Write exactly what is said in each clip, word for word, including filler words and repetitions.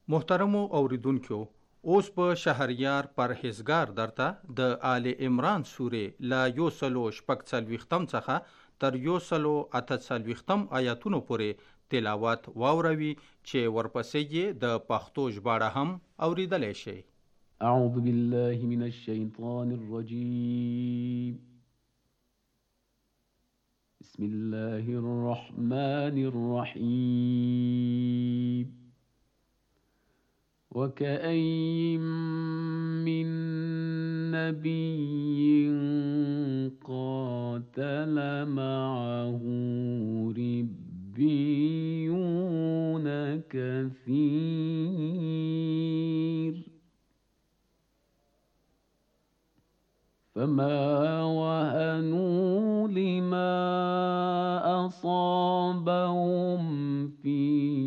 محترمو اوریدونکو، اوس په شهریار پرهیزګار درته د آل عمران سورې له یو سلو شپږ څلوېښتم څخه تر یو سلو اته څلوېښتم آیاتونو پورې تلاوت واوروي چې ورپسې یې د پښتو ژباړه هم اوریدلی شئ. اعوذ بالله من الشیطان الرجیم. بسم الله الرحمن الرحیم. وكأين من نبي قاتل معه ربيون كثير فما وهنوا لما أصابهم في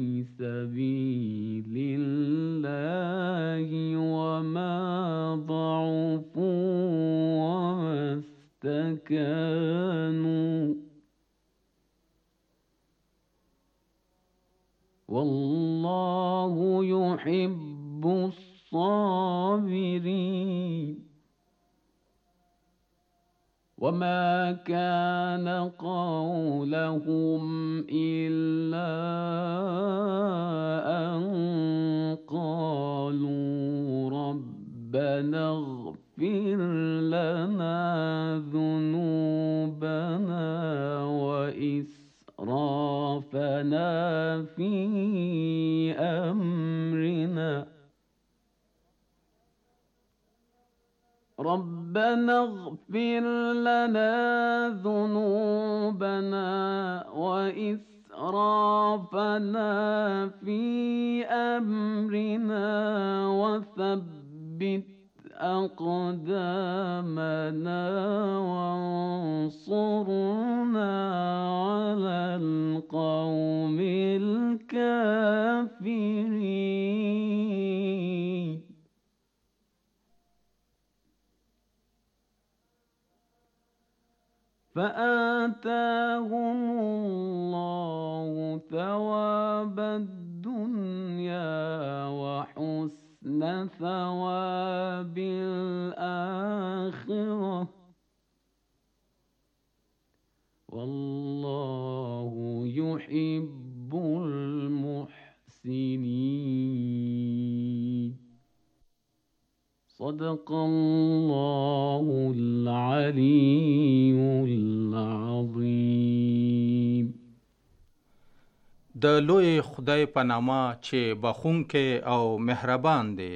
سبيل الله وما ضعفوا وما استكانوا والله يحب الصابرين. وما كان قولهم إلا أن قالوا ربنا اغفر لنا ذنوبنا وإسرافنا في أمرنا ربنا اغفر لنا ذنوبنا وإسرافنا في أمرنا وثبت أقدامنا وانصرنا على القوم الكافرين. فآتاهم الله ثواب الدنيا وحسن ثواب الآخرة والله يحب المحسنين. صدق الله العلي العظيم. د لوی خدای په نامه چې بخښونکی او مهربان دی.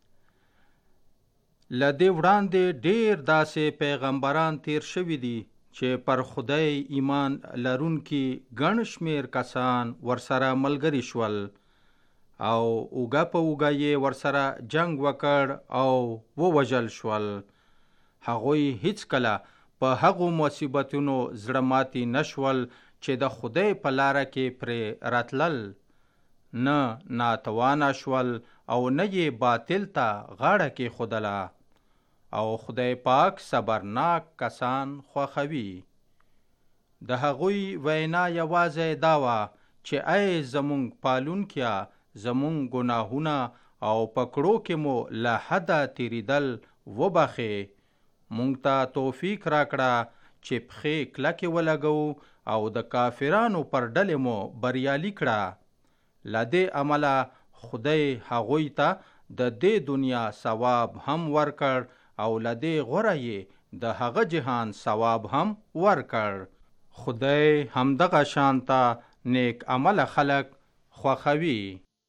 له دې وړاندې ډېر داسې پیغمبران تیر شوي دي چې پر خدای ایمان لرونکي ګڼ شمېر کسان ورسره ملګري شول او اوږه په اوږه یې ورسره جنگ وکړ او ووژل شول. هغوی هیڅکله په هغو مصیبتونو زړه ماتي نشول چې د خدای په لاره کې پرې راتلل، نه ناتوانه شول او نه یې باطل ته غاړه کېښودله. او خدای پاک صبرناک کسان خوښوي. د هغوی وینا یوازې دا وه چې ای زمونږ پالونکیه، زمونږ ګناهونه او پکړو کې مو له حده تیریدل وبخې. مونږ ته توفیق راکړه چې پښې کلکې ولګو او د کافرانو پر ډلې مو بریالي کړه. له دې عمله خدای هغوی ته د دې دنیا ثواب هم ورکړ او له دې غوره یې د هغه جهان ثواب هم ورکړ. خدای همدغه شانته نیک عمله خلق خوښوي.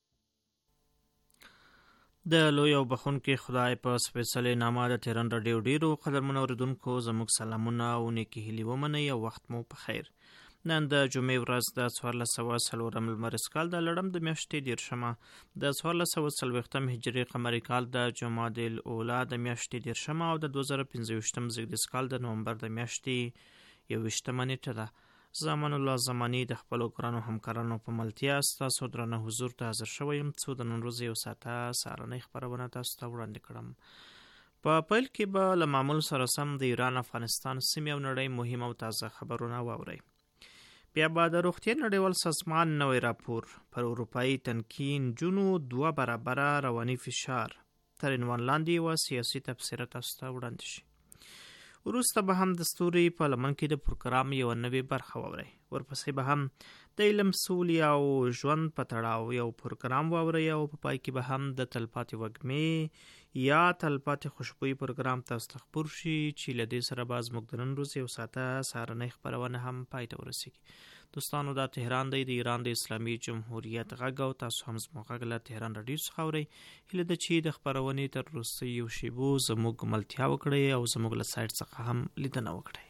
د لوی او بخښونکي خدای په سپېڅلې نامه د تهران راډیو ډېرو قدرمنو اورېدونکو زموږ سلامونه او نیکې هیلې ومنئ او وخت مو په خیر. نن د جمعې ورځ د څوارلس سوه څلورم لمریز کال د لړم د میاشتې دېرشمه د څوارلس سوه څلوېښتم هجري قمري کال د جمادی الاولی د میاشتې دېرشمه او د دوه زره پنځه ویشتم زیږدیز کال د نومبر د میاشتې یوویشتمه نیټه ده. زمان الله زمانی د خپلو ګرانو همکارانو په ملتیا ستاسو درانه حضور ته حاضر شوی یم څو د نن ورځې یو ساعته سهارنۍ خپرونه تاسو ته وړاندې کړم. په پیل کې به له معمول سره سم د ایران افغانستان سیمې او نړۍ مهم او تازه خبرونه واورئ. بیا به د روغتیا نړیوال سازمان نوی راپور پر اروپایي تنکي نجونو دوه برابره رواني فشار تر عنوان لاندې یوه سیاسي تبصره تاسو ته وړاندې شي. وروسته به هم د ستوري په لمن کې د پروګرام یوه نوې برخه واورئ. ورپسې به هم د علم، سولې او ژوند په تړاو یو پروګرام واورئ او په پای کې به هم د تلپاتې وږمې یا تلپاتې خوشبويي پروګرام تاسو ته خپور شي چې له دې سره به زموږ د نن ورځې یو ساعته سهارنۍ خپرونه هم پای ته ورسیږي. دوستانو دا تهران دی، د ایران د اسلامي جمهوریت غږ او تاسو هم زموږ غږ له تهران راډیو څخه اورئ. هیله ده چې د خپرونې تر وروستیو شیبو زموږ ملتیا وکړئ او زموږ له سایټ څخه هم لیدنه وکړئ.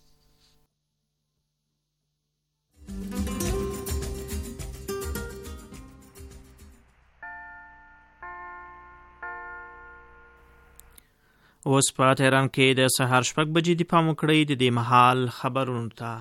اوس په تهران کې د سهار شپږ بجې د پام وکړئ د دې مهال خبرونو ته.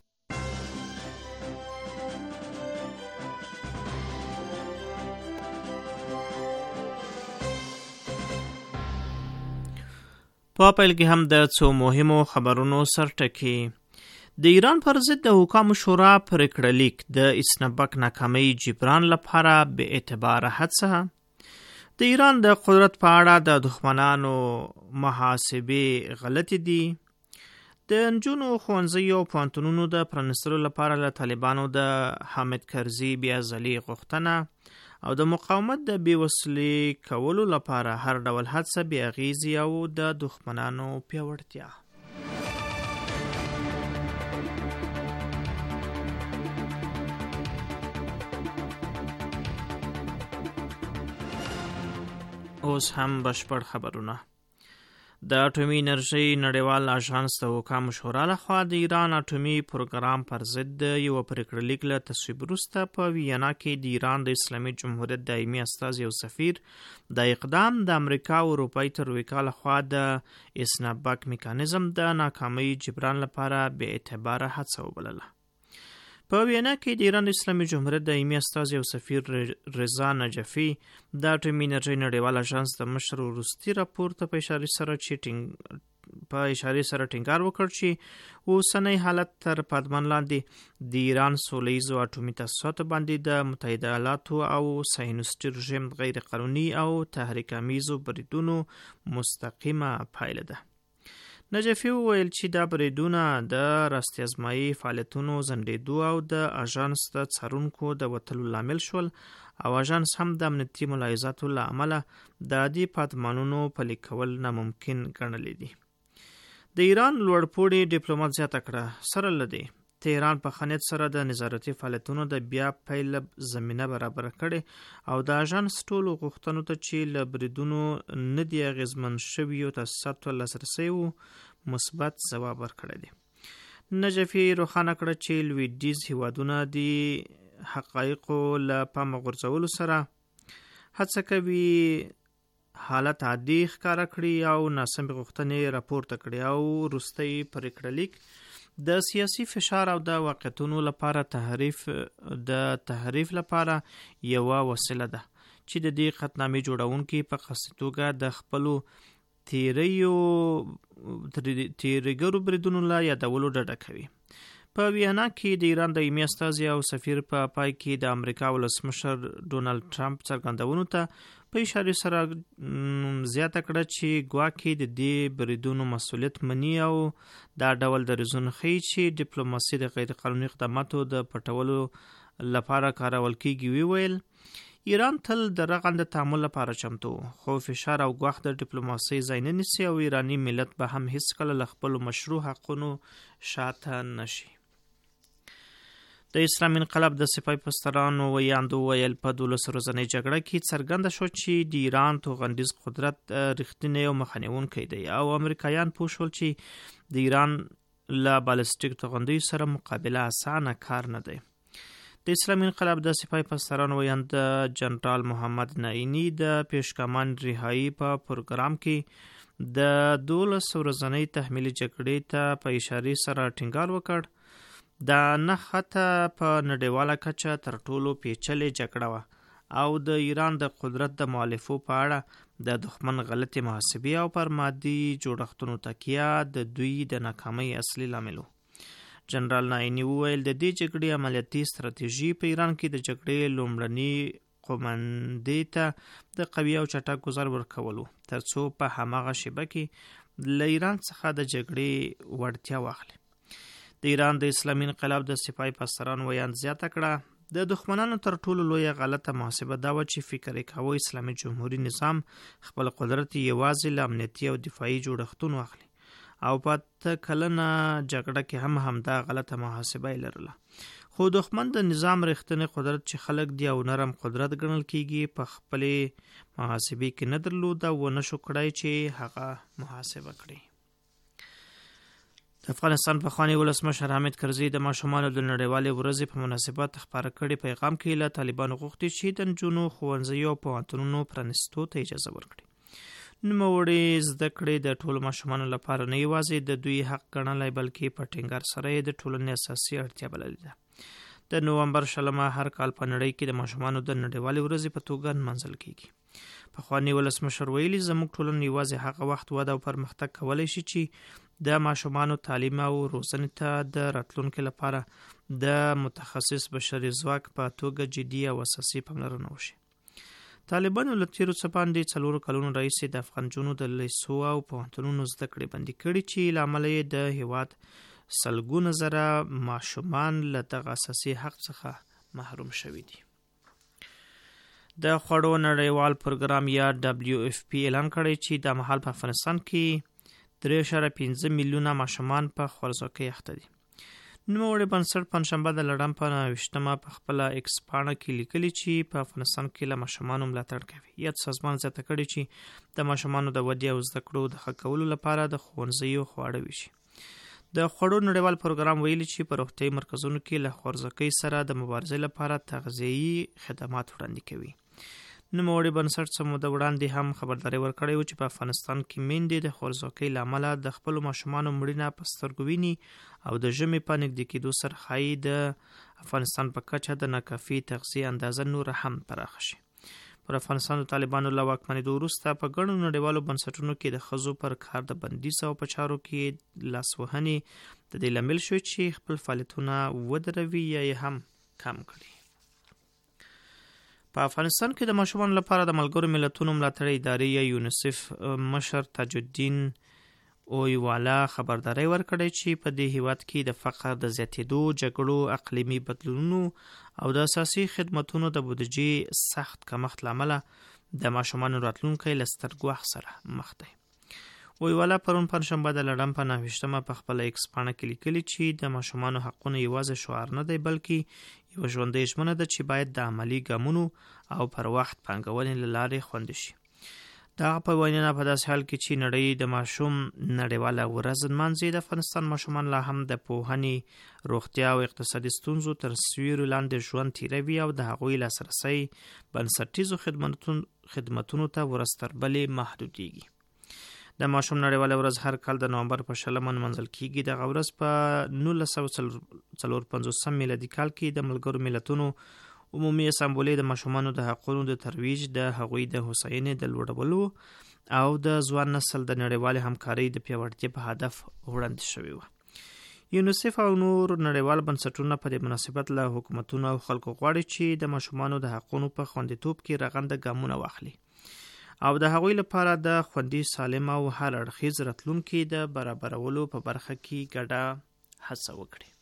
په پیل کې هم د څو مهمو خبرونو سرټکي. د ایران پر ضد د حکامو شورا پریکړه لیک د اسنبک ناکامۍ جبران لپاره به اعتباره هڅه. د ایران د قدرت په اړه د دښمنانو محاسبې غلطې دي. د نجونو ښوونځیو او پوهنتونونو د پرانیستلو لپاره له طالبانو د حامد کرزي بیا ځلي غوښتنه او د مقاومت د بېوسلې کولو لپاره هر ډول هڅه بې اغېزې او د دښمنانو پیاوړتیا. اوس هم بشپړ خبرونه. د اټومي انرژۍ نړیوال اژانس د حکامو شورا لخوا د ایران اټومي پروګرام پر ضد یوه پریکړه لیک له تصویب وروسته په وینا کې د ایران د اسلامي جمهوریت دایمي استازي او سفیر د اقدام د امریکا او اروپایي ترویکا لخوا د اسنبک میکانیزم د ناکامۍ جبران لپاره بې اعتباره هڅه وبلله. په وینا کې د ایران د اسلامي جمهوریت دایمي استازي او سفیر رضا نجفي د اټومي انرژۍ نړیوال اژانس د مشر وروستي راپور ته په اشارې سره چې په اشارې سره ټینګار وکړ چې اوسنی حالت تر پادمان لاندې د ایران سوله ییزو اټومي تاسیساتو باندې د متحده ایالاتو او صهیونیستي رژیم غیر قانوني او تحریک امیزو بریدونو مستقیمه پایله ده. نجفي وویل چې دا بریدونه د راستي ازمایي فعالیتونو ځنډېدو او د اژانس د څارونکو د وتلو لامل شول او اژانس هم د امنیتي ملاحظاتو له امله د عادي پادمانونو پلي کول ناممکن ګڼلي دي. د ایران لوړپوړي ډیپلومات زیاته کړه سره له دې تهران په خنیت سره د نظارتي فعالیتونو د بیا پیل زمینه برابر کړي او د اژانس ټولو غوښتنو ته چې له بریدونو نه دي اغېزمن شویو تاسیساتو لاسرسی و مثبت ځواب ورکړی دی. نجفي روښانه کړه چې لویدیځ هیوادونه د حقایقو له پامه غورځولو سره هڅه کوي حالت عادي ښکاره کړي او ناسمې غوښتنې راپورته کړي او وروستی پریکړه لیک د سیاسي فشار او د واقعیتونو لپاره تحریف د تحریف لپاره یوه وسیله ده چې د دې قطعنامې جوړونکي په قصدي توګه د خپلو تیریو تیریګرو بریدونو له یادولو ډډه کوي. په وینا کې د ایران دایمي استازي او سفیر په پا پای کې د امریکا ولسمشر ډونالډ ټرمپ څرګندونو ته په اشارې سره زیاته کړه چې ګواکې د دې بریدونو مسؤلیت مني او دا ډول دریځونه ښیي چې ډیپلوماسي د غیر قانوني اقداماتو د پټولو لپاره کارول کیږي. ویل ایران تل د رغنده تعامل لپاره چمتو خو فشار او ګواښ د ډیپلوماسي ځای نه نیسي او ایرانی ملت به هم هیڅکله له خپلو مشروع حقونو شاته نشي. د اسلامي انقلاب د سپاه پاسدارانو ویاندو ویل په دولس ورځنۍ جګړه کې څرګنده شو چې د ایران توغندیز قدرت رښتینی او مخنیوونکی دی او امریکایان پوه شول چې د ایران له بالستیک توغندیو سره مقابله اسانه کار نه دی. د اسلامي انقلاب د سپاه پاسدارانو ویاند جنرال محمد نعینی د پیشکامان رهایی په پروګرام کې د دولس ورځنۍ تحمیلي جګړې ته په اشارې سره ټینګار وکړ. دا نه خطه په نړیواله کچه تر ټولو پیچلې جګړه وه او د ایران د قدرت د مؤلفو په اړه د دښمن غلطې محاسبې او پر مادي جوړښتونو تکیه د دوی د ناکامۍ اصلي لامل و. جنرال نایني وویل د دې جګړې عملیاتي ستراتیژي په ایران کې د جګړې لومړني قومندې ته د قوي او چټک ګزار ورکولو ترڅو په هماغه شیبه کې له ایران څخه د جګړې وړتیا واخلي. د ایران د اسلامي انقلاب د سپاه پاسداران ویاند زیاته کړه د دښمنانو تر ټولو لویه غلطه محاسبه دا وه چې فکر یې کاوه اسلامي جمهوري نظام خپل قدرت یوازې له امنیتي او دفاعي جوړښتونو اخلي او په اته کلنه جګړه کې هم همدا غلطه محاسبه یې لرله. خو دښمن د نظام رښتینی قدرت چې خلک دی او نرم قدرت ګڼل کېږي په خپلې محاسبې کې نه درلوده و نه شو کړی چې هغه محاسبه کړي. د افغانستان پخوانی ولسمشر حامد کرزي د ماشومانو د نړیوالې ورځې په مناسبت خپاره کړي پیغام کې له طالبانو غوښتي چې د نجونو ښوونځیو او پوهنتونونو پرانیستو ته اجازه ورکړي. نوموړي زده کړې د ټولو ماشومانو لپاره نه یوازې د دوی حق ګڼلی بلکې په ټینګار سره یې د ټولنې اساسي اړتیا بللې ده. د نومبر شلمه هر کال په نړۍ کې د ماشومانو د نړیوالې ورځې په توګه نمانځل کیږي. پخوانی ولسمشر ویلي زموږ ټولنه یوازې هغه وخت وده او پرمختګ کولی شي چې د ماشومانو تعلیم او روزنې ته د راتلونکي لپاره د متخصص بشري ځواک په توګه جدي او اساسي پاملرنه وشي. طالبانو له تیرو څه باندې څلورو کلونو راهیسې د افغان نجونو د لیسو او پوهنتونونو زده کړې بندي کړي چې له امله یې د هیواد سلګونه زره ماشومان له دغه اساسي حق څخه محروم شوي دي. د خوړو نړیوال پروګرام یا دبلیو اف پی اعلان کړی چې د مهال په افغانستان کې درې اعشاریه پنځه میلیونه ماشومان په خوارځواکۍ اخته دي. نوموړي بنسټ پنجشنبه د لړم په نهه په خپله ایکس پاڼه کې لیکلي چې په افغانستان کې له ماشومانو ملاتړ کوي. یاد سازمان زیاته کړې چې د ماشومانو د ودې او زده کړو د ښه کولو لپاره د ښوونځیو خواړه ویشي. د خوړو نړیوال پروګرام ویلي چې په روغتیايي مرکزونو کې له خوارځواکۍ سره د مبارزې لپاره تغذیه‌ایي خدمات وړاندې کوي. نوموړي بنسټ څه موده وړاندې هم خبرداری ورکړی و چې په افغانستان کې میندې د خوارځواکۍ له امله د خپلو ماشومانو مړینه په سترګو ویني او د ژمي په نږدې کېدو سره ښایي د افغانستان په کچه د ناکافي تغذیې اندازه نوره هم پراخه شي. پر افغانستان د طالبانو له واکمنېدو وروسته په ګڼو نړیوالو بنسټونو کې د ښځو پر کار د بندیز او په چارو کې لاسوهنې د دې لامل شوې چې خپل فعالیتونه ودروي یا یې هم کم کړي. په افغانستان کې د ماشومانو لپاره د ملګرو ملتونو ملاتړ ادارې یا یونیسف مشر تاج الدین اویوالا خبرداری ورکړی چې په دې هیواد کې د فقر د زیاتېدو، جګړو، اقلیمي بدلونونو او د اساسي خدمتونو د بودیجې سخت کمښت له امله د ماشومانو راتلونکی له ستر ګواښ سره مخ دی. اویوالا پرون پنجشنبه د لړم په نهه په خپله ایکس پاڼه کې لیکلي چې د ماشومانو حقونه یوازې شعار نه دی بلکې یوه ژوندۍ ژمنه ده چې باید د عملي ګامونو او پر وخت پانګونې له لارې خوندي شي. دغه په وینا په داسې حال کې چې نړۍ د ماشوم نړیواله ورځ نمانځي، د افغانستان ماشومان لا هم د پوهنې، روغتیا او اقتصادي ستونزو تر سیوري لاندې ژوند تیروي او د هغوی لاسرسی بنسټیزو خدمتونو ته ورځ تر بلې محدودیږي. د ماشوم نړیواله ورځ هر کال د نومبر په شلمه نمانځل کیږي. دغه ورځ په نولس سوه څلور پنځوسم میلادي کال کې د ملګرو ملتونو عمومي اسامبلې د ماشومانو د حقونو د ترویج، د هغوی د هوساینې د لوړولو او د ځوان نسل د نړیوالې همکارۍ د پیاوړتیا په هدف وړاندې شوې وه. یونیسف او نور نړیوال بنسټونه په دې مناسبت له حکومتونو او خلکو غواړي چې د ماشومانو د حقونو په خوندیتوب کې رغنده ګامونه واخلي او د هغوی لپاره د خوندي، سالم او هر اړخیز راتلونکي د برابرولو په برخه کې ګډه هڅه وکړي.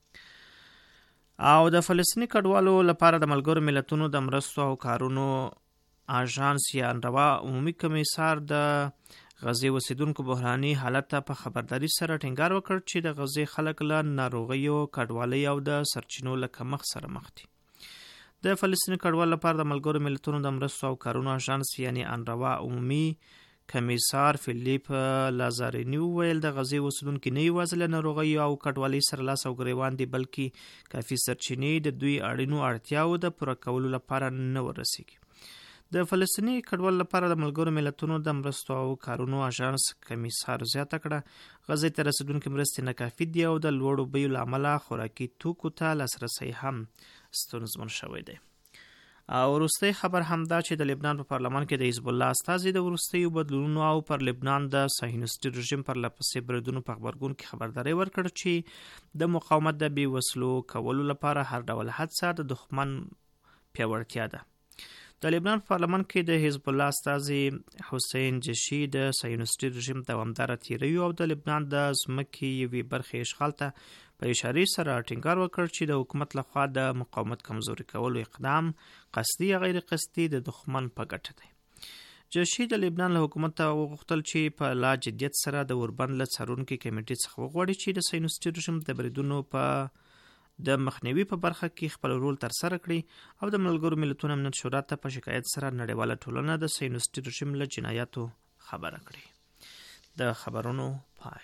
او د فلسطیني کډوالو لپاره د ملګرو ملتونو د مرستو او کارونو آژانس یا انروا عمومي کمیسار د غزې اوسیدونکو بحراني حالت ته په خبرداري سره ټینګار وکړ چې د غزې خلک له ناروغیو، کډوالۍ او د سرچینو له کمښت سره مخ دي. د فلسطیني کډوالو لپاره د ملګرو ملتونو د مرستو او کارونو آژانس یعنی انروا عمومي کمیسار فیلیپ لازارینی وویل د غزې اوسیدونکي نه یوازې له ناروغیو او کډوالۍ سره لاس او ګریوان دي بلکې کافي سرچینې د دوی اړینو اړتیاو د پوره کولو لپاره نه ورسیږي. د فلسطیني کډوالو لپاره د ملګرو ملتونو د مرستو او کارونو آژانس کمیسار زیاته کړه غزې ته رسیدونکي مرستې ناکافي دي او د لوړو بیو له امله خوراکي توکو ته لاسرسی هم ستونزمن شوی دی. او وروستی خبر هم دا چې د لبنان په پارلمان کې د حزب الله استازي د وروستیو بدلونونو او پر لبنان د صهیونیستي رژیم پر لپسې بریدونو په خبرګون کې خبرداري ورکړه چې د مقاومت د بې وسلو کولو لپاره هر ډول هڅه د دښمن پیاوړتیا ده. د لبنان په پارلمان کې د حزب الله استازي حسین جشي د صهیونیستي رژیم دوامداره تیریو او د لبنان د ځمکې یوې برخې اشغال ته په اشارې سره ټینګار وکړ چې د حکومت لخوا د مقاومت کمزوري کولو اقدام قصدي یا غیر قصدي د دښمن په ګټه دی. جشي د لبنان له حکومت ته وغوښتل چې په لا جدیت سره د اوربند له څارونکي کمیټې څخه وغواړي چې د صهیونیستي رژیم د بریدونو په د مخنیوي په برخه کې خپل رول ترسره کړي او د ملګرو ملتونو امنیت شورا ته په شکایت سره نړیواله ټولنه د صهیونیستي رژیم له جنایاتو خبره کړي. د خبرونو پای.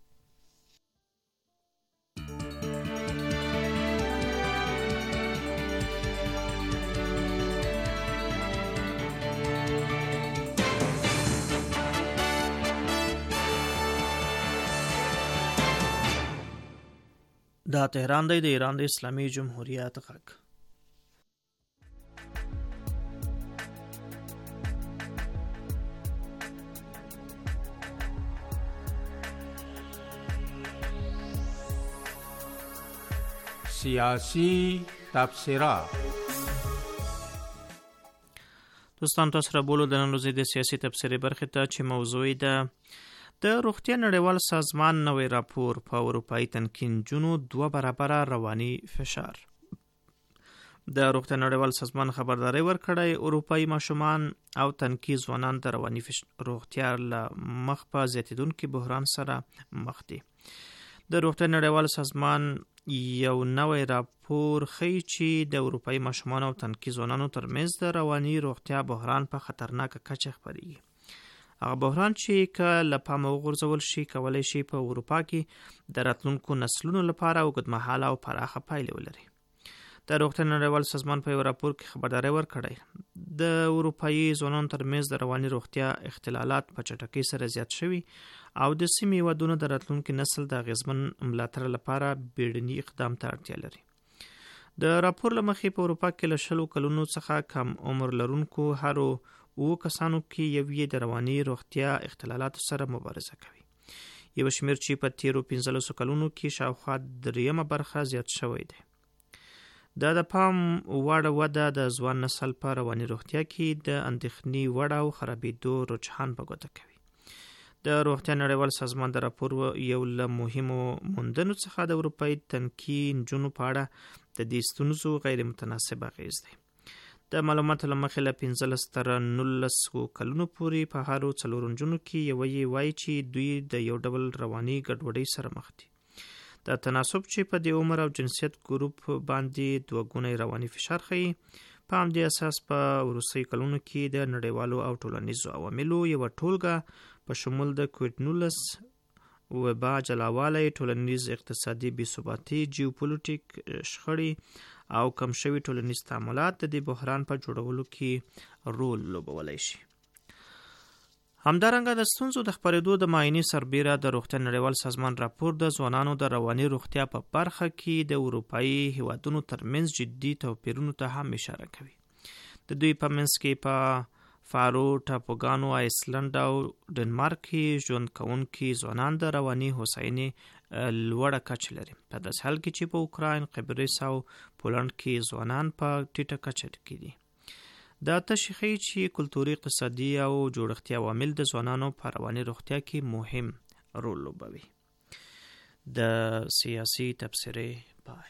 دا تهران دی د ایران د اسلامي جمهوریت غږ. سیاسی تبصره. دوستان تاسو را بولو د نن ورځې د سیاسي تبصرې برخې ته چې موضوع ده د روغتیا نړیوال سازمان نوی راپور په اروپایي تنکي نجونو دوه برابره رواني فشار. د روغتیا نړیوال سازمان خبرداری ورکړی اروپایي ماشومان او تنکي ځوانان د رواني روغتیا له مخ په زیاتیدونکي بحران سره مخ دي. د روغتیا نړیوال سازمان یو نوی راپور ښیي چې د اروپایي ماشومان او تنکي ځوانانو ترمنځ د رواني روغتیا بحران په خطرناکه کچه خپریږي. هغه بحران چې که له پامه وغورځول شي کولی شي په اروپا کې د راتلونکو نسلونو لپاره اوږدمهاله او پراخه پایلې ولري. د روغتیا نړیوال سازمان په یو راپور کې خبرداری ورکړی د اروپایي ځوانانو ترمنځ د رواني روغتیا اختلالات په چټکۍ سره زیات شوي او د سیمې هیوادونو د راتلونکي نسل د اغیزمن ملاتړ لپاره بیړني اقدام ته اړتیا لري. د راپور له مخې په اروپا کې له شلو کلونو څخه کم عمر لرونکو هرو او کسانو کې یو یې د رواني روغتیا اختلالاتو سره مبارزه کوي. یو شمیر چې په تیرو پنځلسو کلونو کې شاوخوا دریمه برخه زیات شوی دی. دا د پام وړ وده د ځوان نسل په رواني روغتیا کې د اندېښنې وړ او خرابېدو رجحان په ګوته کوي. د روغتیا نړیوال سازمان د راپور یو له مهمو موندنو څخه د اروپایي تنکي نجونو په اړه د دې ستونزو غیر متناسب اغېز دی. د معلوماتو له مخې له پنځلس تر نولسو کلونو پورې په هرو څلورو نجونو کې یوه یې وایي چې دوی د یو ډول رواني ګډوډۍ سره مخ دي. دا تناسب چې په دې عمر او جنسیت ګروپ باندې دوه ګونی رواني فشار ښیي په همدې اساس په وروستیو کلونو کې د نړیوالو او ټولنیزو عواملو یوه ټولګه په شمول د کوویډ نولس وبا جلاوالی ټولنیز اقتصادي بېثباتي جیوپولیټیک شخړې او کم شوي ټولنیز تعاملات د دې بحران په جوړولو کې رول لوبولی شي. همدارنګه د ستونزو د خپرېدو د معاینې سربیره د روغتیا نړیوال سازمان راپور د ځوانانو د رواني روغتیا په برخه کې د اروپایي هیوادونو ترمنځ جدي توپیرونو ته هم اشاره کوي. د دوی په منځ کې په فارو ټاپوګانو، آیسلنډ او ډنمارک کې ژوند کوونکي ځوانان د رواني هوساینې لوړه کچه لري، په داسې حال کې چې په اوکراین، قبرس او پولنډ کې ځوانان په ټیټه کچه کې دي. دا تشریح ښیي چې کلتوري، اقتصادي او جوړښتي عوامل د ځوانانو په رواني روغتیا کې مهم رول لوبوي. د سیاسي تبصرې پای.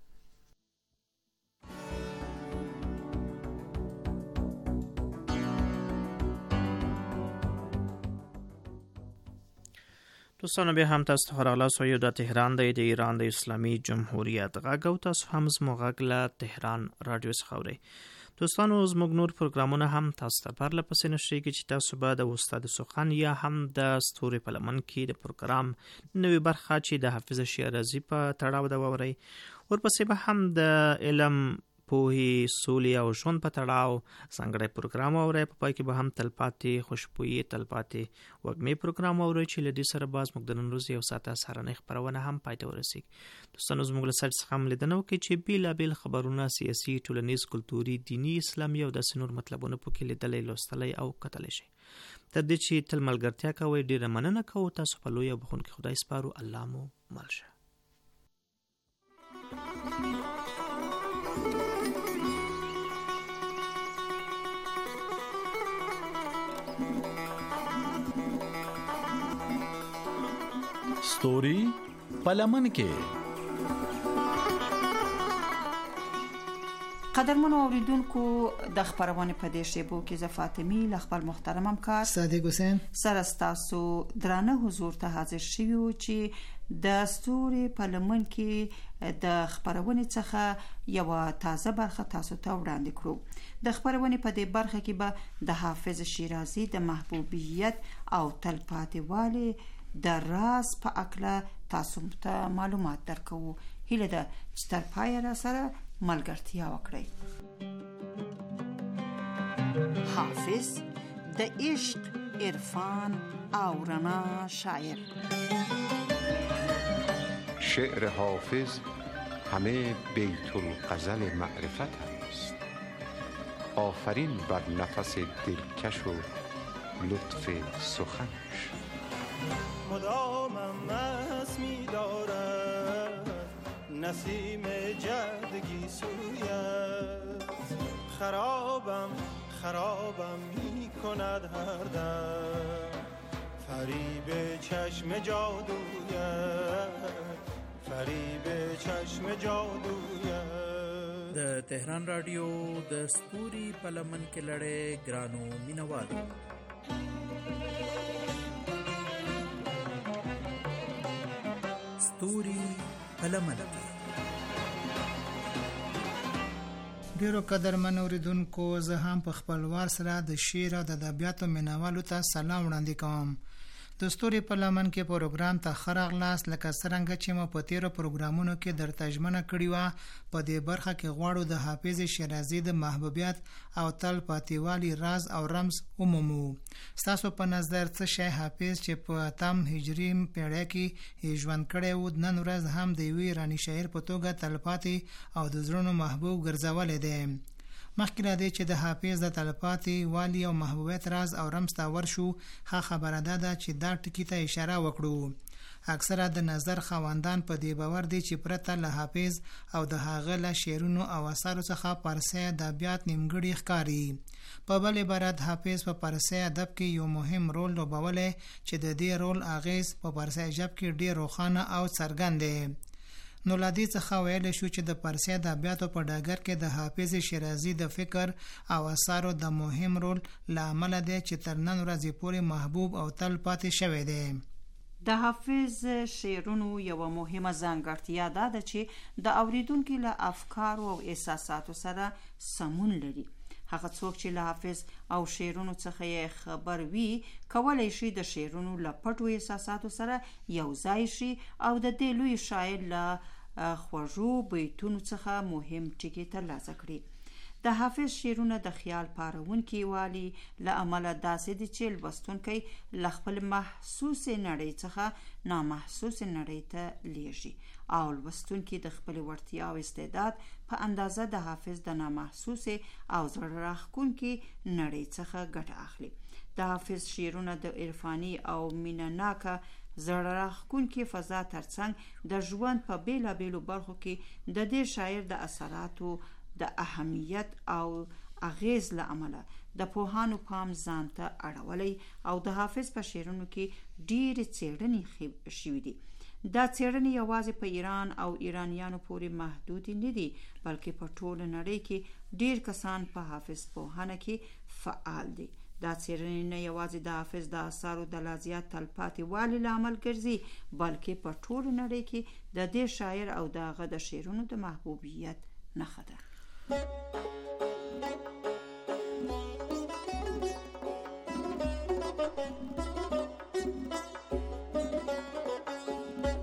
دوستانو بیا هم تاسو ته راغلاست یو د تهران دی د ایران د اسلامي جمهوریت غږ او تاسو هم زموږ غږ له تهران راډیو څخه اورئ. دوستانو زموږ نور پروګرامونه هم تاسو ته پرله پسې نشریږي چې تاسو به د استاد سخن یا هم د ستوري په لمن کې د پروګرام نوې برخه چې د حافظ شیرازي په تړاو ده واورئ. ورپسې به هم د علم پوهې، سولې او ژوند په تړاو ځانګړی پروګرام اورئ. په پای کې به هم تلپاتې خوشبويي تلپاتې وږمې پروګرام اورئ چې له دې سره باز موږ د نن ورځې یو ساعته سهارنۍ خپرونه هم پای ته ورسیږي. دوستانو زموږ له سایټ څخه هم لیدنه وکړئ چې بېلابېل خبرونه سیاسي، ټولنیز، کلتوري، دیني، اسلامي او داسې نور مطلبونه پکې لیدلی، لوستلی او کتلی شئ. تر دې چې تل ملګرتیا کوئ، ډېره مننه کوو. تاسو په لوی او بخښونکي خدای سپارو. الله مو مل شه. ستوري پلمن کې قدرمنو اوریدونکو د خبرونه په دې شیبو کې ز فاطمی ل خپل محترم همکار صادق حسین سره تاسو درانه حضور ته حاضر شوو چې د ستوري پلمن کې د خبرونه څخه یو تازه برخه تاسو ته وړاندې کړو. د خبرونه په دې برخه کې به د حافظ شیرازي د محبوبیت او تلپاتېوالي د راز په اړه تاسو ته معلومات درکو. هیله ده چې تر پایه را سره ملګرتیا وکړئ. حافظ د عشق، عرفان او رڼا شاعر. شعر حافظ همه بیت الغزل معرفت است. آفرین بر نفس دلکش و لطف سخنش. مدامم مست می دارد نسیم جدگی سویت. خرابم خرابم می کند هر دم فریب چشم جادویت، فریب چشم جادویت. د تهران رادیو د ستوري پلمن کې لړې ګرانو مینوالو، ستوري پلمن کې ډیرو قدرمن اوریدونکو، زه هم په خپلوار سره د شعر او د ادبیاتو مینوالو ته سلام وړاندې کوم. د ستوري په لمن کې پروګرام ته ښه راغلاست. لکه څرنګه چې مو په تیرو پروګرامونو کې درته ژمنه کړې وه، په دې برخه کې غواړو د حافظ شیرازي د محبوبیت او تل پاتېوالي راز او رمز ومومو. ستاسو په نظر څه شی حافظ چې په اتم هجري پیړۍ کې ژوند کړی و، نن ورځ هم د یوې ایراني شاعر په توګه تلپاتې او د زړونو محبوب ګرځولی دی؟ مخکې را دی چې د حافظ د تلپاتې والی او محبوبیت راز او رمز ته ورشو، ښه خبره ده ده چې دا ټکي ته اشاره وکړو. اکثره د نظر خواندان په دې باور دي چې پرته له حافظ او د هغه له شعرونو او اثارو څخه فارسي ادبیات نیمګړي ښکاري. په بل عبارت حافظ په فارسي ادب کې یو مهم رول لوبولی چې د دې رول اغیز په فارسي ژبه کې ډیر روښانه او څرګند دی. نو لدې څخه ویل شو چې د فارسي ادبیاتو په ډګر کې د حافظ شیرازي د فکر او اثارو د مهم رول لامل دی چې تر نن ورځې پورې محبوب او تل پاتې شوی دی. د حافظ شعرونو یو مهمه ځانګړتیا دا ده چې د اوریدونکو له افکارو او احساساتو سره سمون لري. هغه څوک چې له حافظ او شعرونو څخه خبر وي کولای شي د شعرونو له پټو احساساتو سره یو ځای شي او د دې لوی شاعر له خوږو بیتونو څخه مهم ټکي ترلاسه کړي. د حافظ شعرونه د خیال پارونکي والی له امله داسې دي چې لوستونکی له خپل محسوس نړۍ څخه نامحسوس نړۍ ته لیږي او لوستونکی د خپل وړتیا او استعداد په اندازه د حافظ د نامحسوس او زړه راښکونکي نړۍ څخه ګټه اخلي. د حافظ شعرونه د عرفاني او مینه‌ناکه زړه راښکونکي فضا ترڅنګ د ژوند په بیلابېلو برخو کې د دې شاعر د اثراتو د اهمیت او اغیز له امله د پوهانو پام ځان ته اړولی او د حافظ په شعرونو کې ډېرې څېړنې شوي دي. دا څېړنې یوازې په ایران او ایرانیانو پورې محدود نه دي، بلکې په ټوله نړۍ کې ډېر کسان په حافظ پوهنه کې فعال دي. دا څېړنې نه یوازې د حافظ د اثارو د لا زیات تلپاتې والي لامل ګرځي، بلکې په ټوله نړۍ کې د دې شاعر او د هغه د شعرونو د محبوبیت نښه ده.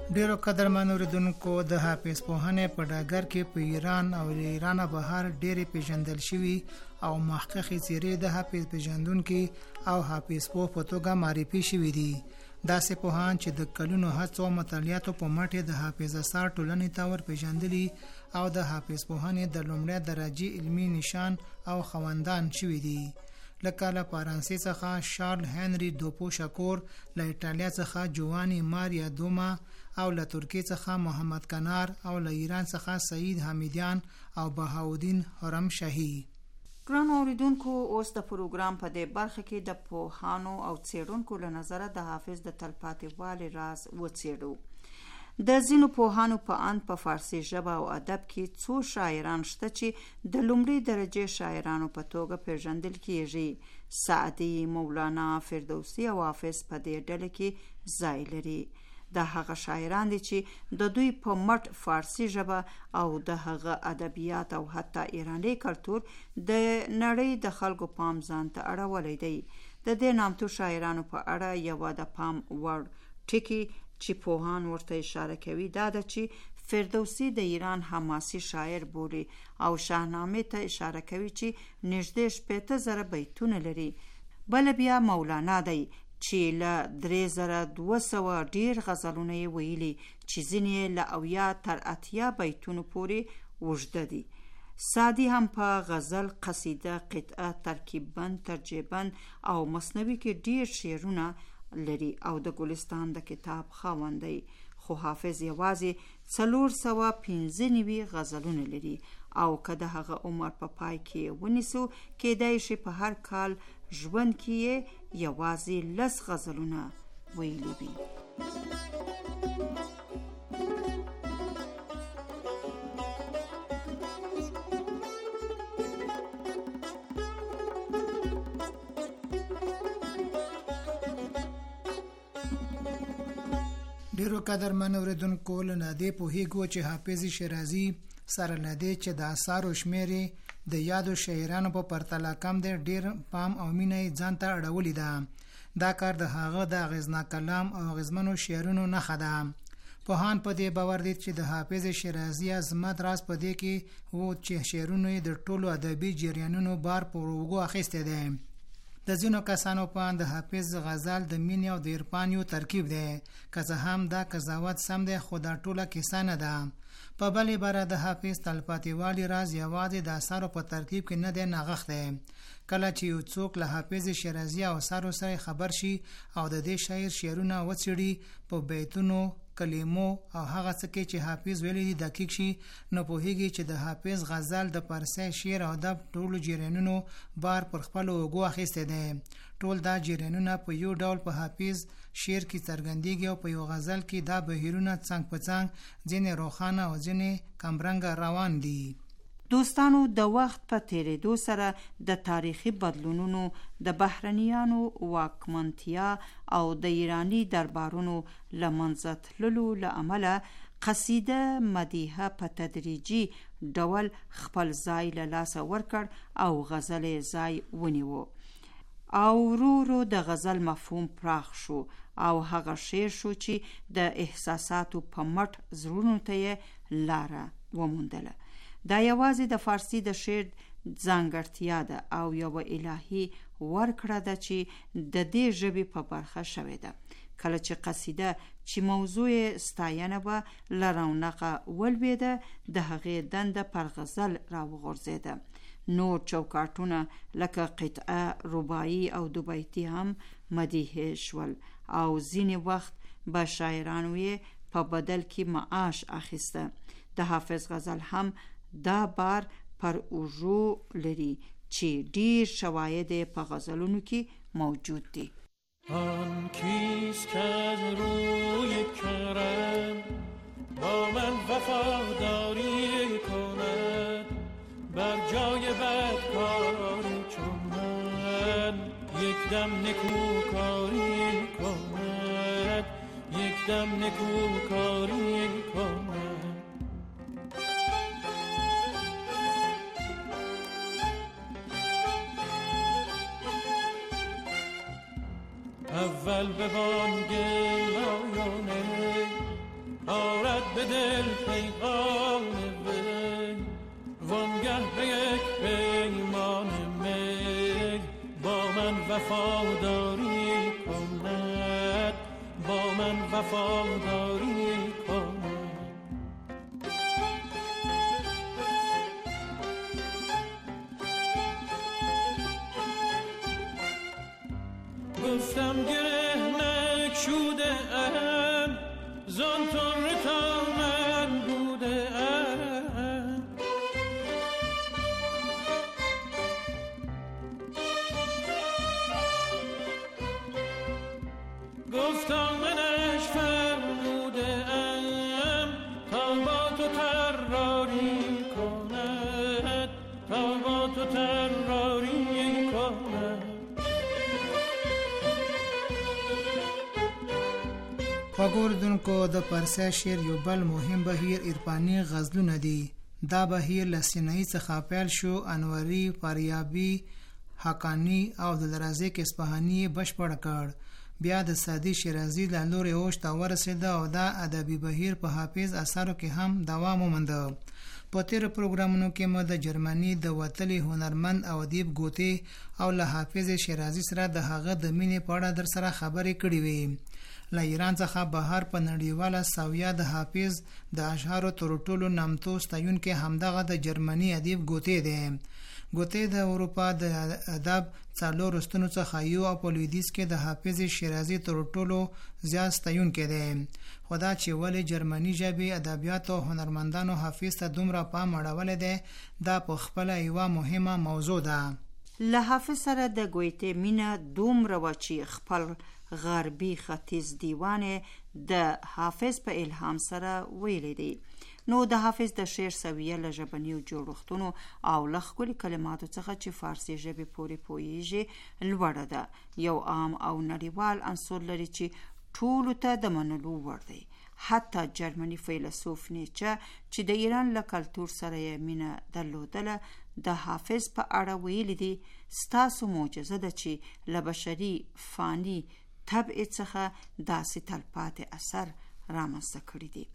ډیرو قدرمن اوریدونکو د حافظ پوهنې په ډګر کې په ایران او ایران بهر ډېرې پیژندل شوي او محققې څیرې د حافظ پیژندونکي او حافظ پوه په توګه معرفي شوي دي. داسې پوهان چې د کلونو هڅو او مطالعاتو په مټ د حافظ اثار ټولنې ته ور پیژندلي او د حافظ پوهنې د لومړۍ درجې علمي نشان او خوندان شوي دي. لکه له فرانسې څخه شارل هنری دوپو شکور، له ایټالیا څخه جوانی ماریا دوما او له ترکیې څخه محمد کنار او له ایران څخه سعید حمیدیان او بهاودین حرم شاهی. ګران اوریدونکو، اوس د پروګرام په دې برخه کې د پوهانو او څېړونکو له نظره د حافظ د تلپاتې والي راز وڅېړو. د ځینو پوهانو په اند په فارسي ژبه او ادب کې څو شاعران شته چې د لومړۍ درجې شاعرانو په توګه پیژندل کیږي. سعدي، مولانا، فردوسي او حافظ په دې ډله کې ځای لري. دا هغه شاعران دي چې د دوی په مټ فارسي ژبه او د هغه ادبیات او حتی ایرانی کلتور د نړۍ د خلکو پام ځان ته اړولی دی. د دې نامتو شاعرانو په اړه یوه د پام وړ ټکی چې پوهان ورته اشاره کوي دا ده چې فردوسي د ایران حماسي شاعر بولي او شاهنامې ته اشاره کوي چې نږدې شپېته زره بیتونه لري. بل بیا مولانا دی چې له درې زره دوه سوه ډیر غزلونه یې ویلي چې ځینې له اویا تر اتیا بیتونو پورې اوږده دي. سعدي هم په غزل، قصیده، قطعه، ترکیب بند، ترجیع بند او مثنوي کې ډیر شعرونه لري او د ګلستان د کتاب خاوند دی. خو حافظ یوازې څلور سوه پنځه نوي غزلونه لري او که د هغه عمر په پای کې ونیسو کېدای شي په هر کال ژوند کې یې یوازې لس غزلونه ویلي وي. ډیرو قدرمن اوریدونکو، له نادې پوهیږو چې حافظ شیرازي سره لدې چې د اثارو شمیرې د یادو شاعرانو په پرتله کم دی، ډیر پام او مینه یې ځان ته اړولې ده. دا کار د هغه د اغیزناک کلام او اغیزمنو شعرونو نښه ده. پوهان په دې باور دي چې د حافظ شیرازي عظمت راز په دې کې و چې شعرونه یې د ټولو ادبي جریانونو بار پر اوږو اخیستی دی. د ځینو کسانو په اند د حافظ غزل د مینې او د عرفان یو ترکیب دی. که څه هم دا قضاوت سم دی خو دا ټوله کیسه نه ده. په بل عبارت د حافظ تلپاتې والي راز یوازې د اثارو په ترتیب کې نه دی نغښتی. کله چې یو څوک له حافظ شیرازي او اثارو سره خبر شي او د دې شاعر شعرونه وڅېړي، په بیتونو، کلمو او هغه څه کې چې حافظ ویلي دي دقیق شي، نو پوهیږي چې د حافظ غزل د فارسي شعر او ادب ټولو جریانونو بار پر خپلو اوږو اخیستی دی. ټول دا جریانونه په یو ډول په حافظ شعر کې څرګندېږي او په یو غزل کې دا بهیرونه څنګ په څنګ ځینې روښانه او ځینې کمرنګه روان دي. دوستانو، د وخت په تیریدو سره د تاریخي بدلونونو، د بهرنیانو واکمنتیا او د ایرانی دربارونو له منځه تللو له امله قصیده مدیحه په تدریجي ډول خپل ځای له لاسه ورکړ او غزل ځای ونیو او ورو ورو د غزل مفهوم پراخ شو او هغه شعر شو چې د احساساتو په مټ زړونو ته یې لاره وموندله. دا یوازې د فارسی د شعر ځانګړتیا ده او یوه الهي ورکړه ده چې د دې ژبې په برخه شوې ده. کله چې قصیده چې موضوع ستاینه به له رونقه ولوېده، د هغې دنده پر غزل راوغورځېده. نور چوکاټونه لکه قطعه، رباعي او دوبیتي هم مدیحه شول او ځینې وخت به شاعرانو یې په بدل کې معاش اخیسته. د حافظ غزل هم دا بار پر اوږو لري چې ډیر شواهد په غزلونو کې موجود دي. آن کیست که از روی کرم با من وفاداری کند، بر جای بدکاری چون من یک دم نکوکاری کند، یک دم نکوکاری کند. اول به بانگ لایانه آرد به دل پیغام وی وانگه به یک پیمان می با من وفاداری کند با من وفاداری کند. گفتم گره نکشوده ام زان طره تا من بوده ام گفتم منش فرموده ام تا با تو تراری کند تا با تو تراری کند. وګوردونکو د پرسیا شعر یو بل مهم بهیر عرفاني غزلونه دي. دا بهیر له سینه‌ای څخه پیل شو، انوری، فاریابي، حقانی او د درازیک اصفهاني بشپړ کړ. بیا د سعدي شیرازي له لوري اوج ته ورسېده او دا ادبي بهیر په حافظ اثرو کې هم دوام ومونده. په تیر پروګرامونو کې مو د جرمني د وتلي هنرمند او ادیب ګوتې او له حافظ شیرازي سره د هغه د مینې په اړه در سره خبرې کړې وې. له ایران څخه بهر په نړیواله ساویه د حافظ د اشعارو تر ټولو نامتو ستایونکی همدغه د جرمني ادیب ګوتې دی. ګوتې د اروپا د ادب څلورو ستنو څخه یو او په لویدیځ کې د حافظ شیرازي تر ټولو زیات ستایونکی دی. خو دا چې ولې جرمني ژبې ادبیاتو او هنرمندانو حافظ ته دومره پام اړولی دی، دا په خپله یوه مهمه موضوع ده. له حافظ سره د ګوتې مینه دومره وه چې خپل غربي ختیځ دیوان د حافظ په الهام سره ویلی دی. نو د حافظ د شعر سویه له ژبنیو جوړښتونو او له ښکلي کلماتو څخه چې فارسي ژبې پورې پوهیږي لوړه ده. یو عام او نړیوال عنصر لري چې ټولو ته د منلو وړ دی. حتی جرمني فیلسوف نیچه چې د ایران له کلتور سره یې مینه درلودله د حافظ په اړه ویلی دی: ستاسو معجزه ده چې له بشري فانی طبع څخه داسې تلپاتې اثر رامنځته کړی دی.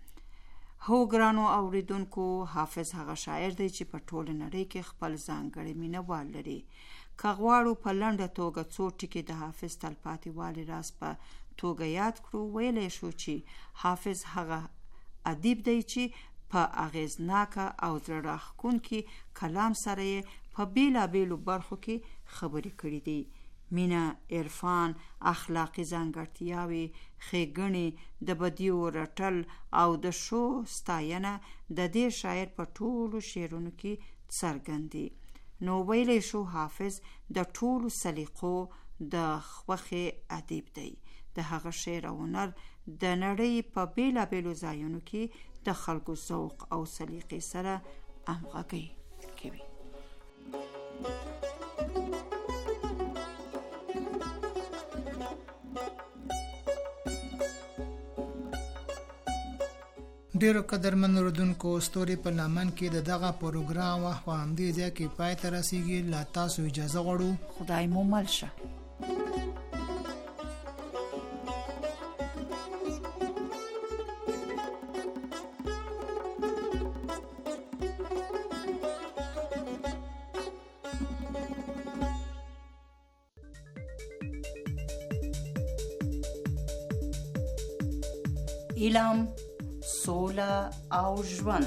هو ګرانو اوریدونکو، حافظ هغه شاعر دی چې په ټوله نړۍ کې خپل ځانګړی مینهوال لري. که غواړو په لنډه توګه څو ټکي د حافظ تلپاتې والي راز په توګه یاد کړو، ویلی شو چې حافظ هغه ادیب دی چې په اغیزناکه او زړه راښکونکي کلام سره یې په بیلابیلو برخو کې خبرې کړي دي. مینه، عرفان، اخلاقی ځانګړتیاوې، ښېګڼې، د بدیو رټل او د ښو ستاینه د دې شاعر په ټولو شعرونو کې څرګند دي. نو ویلی شو حافظ د ټولو سلیقو د خوښې ادیب دی. د هغه شعر او هنر د نړۍ په بیلابیلو ځایونو کې د خلکو ذوق او سلیقې سره همغږي کوي. ډیرو قدرمن اوریدونکو، ستوري په لمن کې د دغه پروګرام وخت په همدې ځای کې پای ته رسیږي. له تاسو اجازه غواړو. خدای مو مل شه. علم، سوله او ژوند.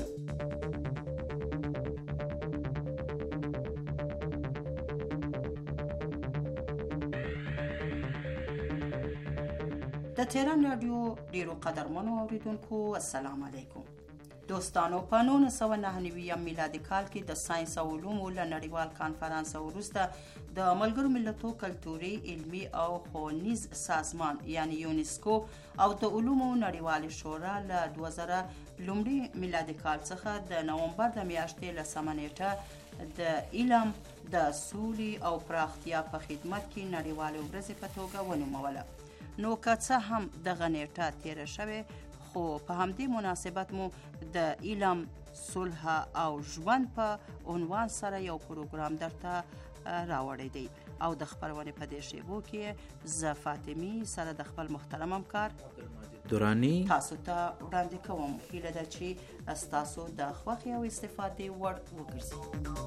د تهران رادیو ډیرو قدرمنو اوریدونکو، السلام علیکم دوستانو. په نولس سوه نهه نوي میلادي کال کې د ساینس او علومو له نړیوال کانفرانس وروسته د ملګرو ملتونو کلتوري، علمي او ښوونیز سازمان یعنی یونسکو او د علومو نړیوالې شورا له دوه زره لومړي میلادي کال څخه د نومبر د میاشتې لسمه نیټه د علم د سولې او پراختیا په خدمت کې نړیوالې ورځې په توګه ونوموله. نو که څه هم دغه نیټه تیره شوې، خو په همدې مناسبت مو د علم، صلح او ژوند په عنوان سره یو پروګرام درته راوړی دی او د خپرونې په دې شیبو کې زه فاطمی سره د خپل محترم همکار درانی تاسو ته وړاندې کوم. هیله ده چې ستاسو د خوښې او استفادې وړ وګرځي.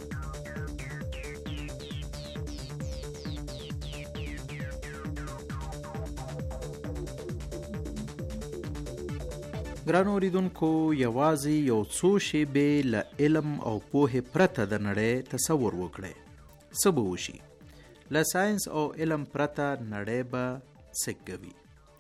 ګرانو اوریدونکو، یوازې یو څو شیبې له علم او پوهې پرته د نړۍ تصور وکړئ. څه به وشي؟ له ساینس او علم پرته نړۍ به څه کوي؟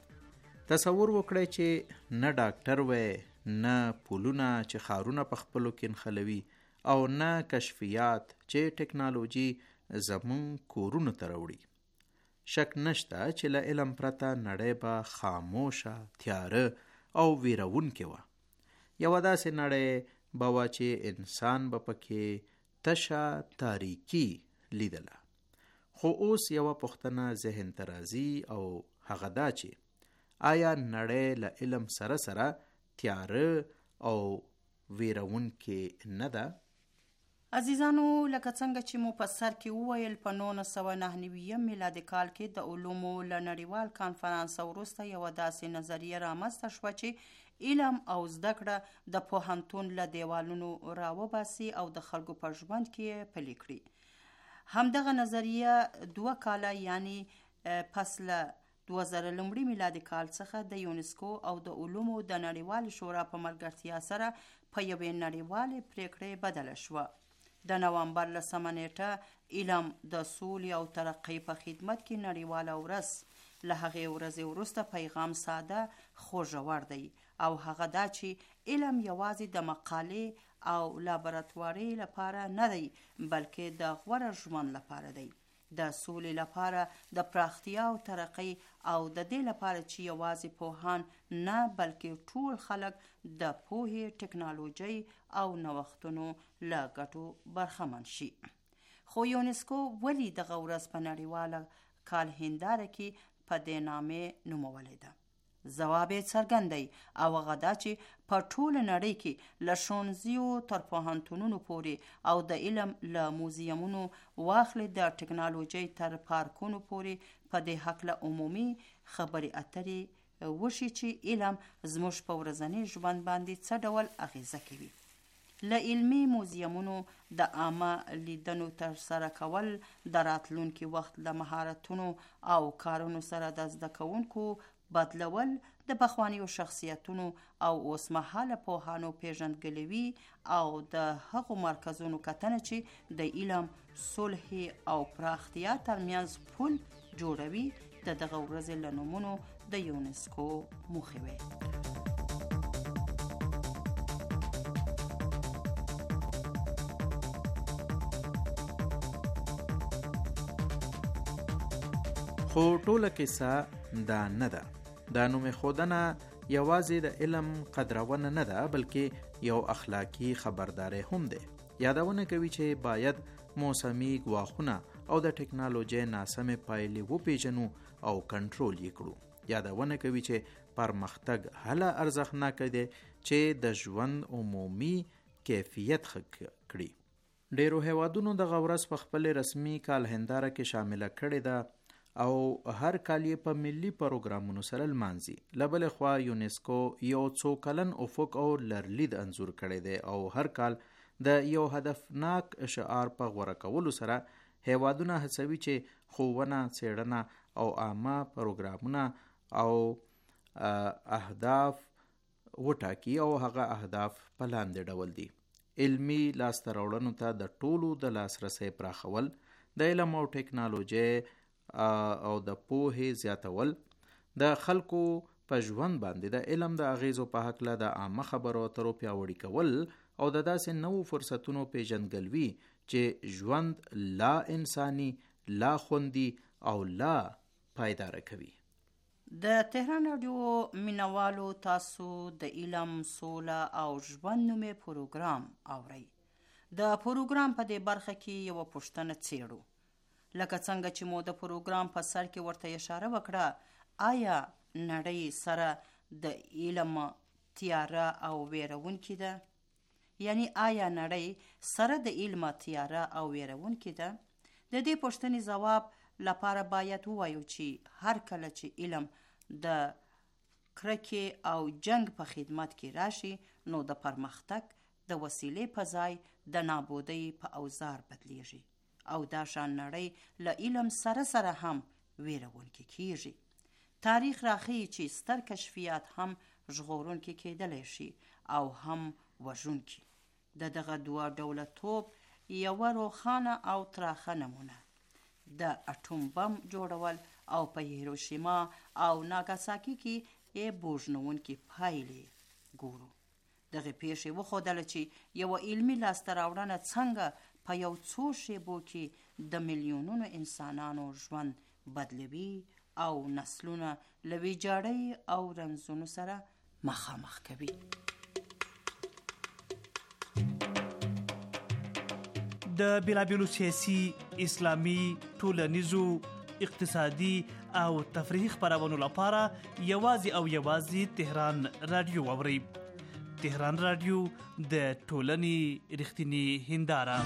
تصور وکړئ چې نه ډاکټر وی، نه پولونه چې ښارونه په خپلو کې نښلوي، او نه کشفیات چې ټکنالوژي زموږ کورونو ته راوړي. شک نشته چې له علم پرته نړۍ به خاموشه، تیاره او ویرونکې وه. یوه داسې نړۍ به وه چې انسان به پکې تشه تاریکي لیدله. خو اوس یوه پوښتنه ذهن ته راځي، او هغه دا چې آیا نړۍ له علم سره سره تیاره او ویرونکې نه ده؟ عزیزانو، لکه څنګه چې مو په سر کې وویل، په نولس سوه نهه نوي میلادي کال کې د علومو له نړیوال کانفرانس وروسته یوه داسې نظریه رامنځته شوه چې علم او زده کړه د پوهنتون له دیوالونو راوباسي او د خلکو په ژوند کې یې پلي کړي. همدغه نظریه دوه کاله یعنی پس له دوه زره لومړي میلادي کال څخه د یونسکو او د علومو د نړیوالې شورا په ملګرتیا سره په یوې نړیوالې پریکړې بدله شوه. د نوامبر لسمه نیټه علم د سولې او ترقۍ په خدمت کې نړیواله ورځ. له هغې ورځې وروسته پیغام ساده خو ژور دی، او هغه دا چې علم یوازې د مقالې او لابراتواري لپاره نه دی، بلکې د غوره ژوند لپاره دی، د سولې لپاره، د پراختیا او ترقۍ، او د دې لپاره چې یوازې پوهان نه بلکې ټول خلک د پوهې، ټکنالوژۍ او نوښتونو له ګټو برخمن شي. خو یونسکو ولې دغه ورځ په نړیواله کال هنداره کې په دې نامې نومولی ده؟ ځواب یې څرګند دی، او هغه دا چې په ټوله نړۍ کې له ښوونځیو تر پوهنتونونو پورې، او د علم له موزیمونو واخلې د ټکنالوژۍ تر پارکونو پورې، په دې هکله عمومي خبرې اترې وشي چې علم زموږ په ورځني ژوند باندې څه ډول اغیزه کوي. له علمي موزیمونو د عامه لیدنو ترسره کول، د راتلونکي وخت له مهارتونو او کارونو سره د زده کوونکو بدلول، د پخوانیو شخصیتونو او اوسمهاله پوهانو پیژندګلوي، او د هغو مرکزونو کتنه چې د علم، صلح او پراختیا ترمنځ پل جوړوي، د دغه ورځې له نومونو د یونسکو موخې وې. خو ټوله کیسه دا نه ده. دا نوم ښودنه یوازې د علم قدرونه نه ده، بلکې یو اخلاقی خبرداری هم ده. یادونه کوي چې باید موسمي ګواښونه او د ټکنالوژۍ ناسمې پایلې وپیژنو او کنټرول یې کړو. یادونه کوي چې پرمختګ هله ارزښتناک دی چې د ژوند عمومي کیفیت ښه کړي. ډیرو هیوادونو دغه ورځ په خپل رسمي کال هنداره کې شامله کړې ده، او هر کال یې په ملي پروګرامونو سره لمانځي. له بلې خوا یونسکو یو څو کلن افق او لرلید انځور کړی دی، او هر کال د یو هدفناک شعار په غوره کولو سره هیوادونه هڅوي چې ښوونه، څیړنه او عامه پروګرامونه او اهداف وټاکي، او هغه اهداف په لاندې ډول دي: علمي لاسته راوړنو ته د ټولو د لاسرسي پراخول، د علم او ټکنالوژۍ او د پوهې زیاتول، د خلکو په ژوند باندې د علم د اغیزو په هکله د عامه خبرو اترو پیاوړي کول، او د داسې نوو فرصتونو پیژندګلوي چې ژوند لا انساني، لا خوندي او لا پایداره کوي. د تهران رادیو مینوالو، تاسو د علم، سوله او ژوند نومې پروګرام اورئ. د پروګرام په دې برخه کې یوه پوښتنه څیړو. لکه څنګه چې مو د پروګرام په سر کې ورته اشاره وکړه، آیا نړۍ سره د علم تیاره او ویرونکې ده؟ یعنی آیا نړۍ سره د علم تیاره او ویرونکې ده؟ د دې پوښتنې ځواب لپاره باید ووایو چې هر کله چې علم د کرکې او جنگ په خدمت کې راشي نو د پرمختګ د وسیلې په ځای د نابودۍ په اوزار بدلیږي او دا شان نړۍ له علم سره سره هم ویرونکې کیږي. تاریخ راښيي چې ستر کشفیات هم ژغورونکي کېدلی شي او هم وژونکي. د دغه دوه ډوله توپ یوه روښانه او تراخه نمونه د اټوم بم جوړول او په هیروشیما او ناګاساکي کې یې بوژنونکي پایلې ګورو. دغه پیښې وښودله چې یوه علمي لاسته راوړنه څنګه په یو څو شیبو کې د میلیونونو انسانانو ژوند بدلوي او نسلونه له ویجاړۍ او رنځونو سره مخامخ کوي. د بیلابیلو سیاسي، اسلامي، ټولنیزو، اقتصادي او تفریحي خپرونو لپاره یوازې او یوازې تهران رادیو واورئ. تهران رادیو د ټولنې رښتینی هنداره.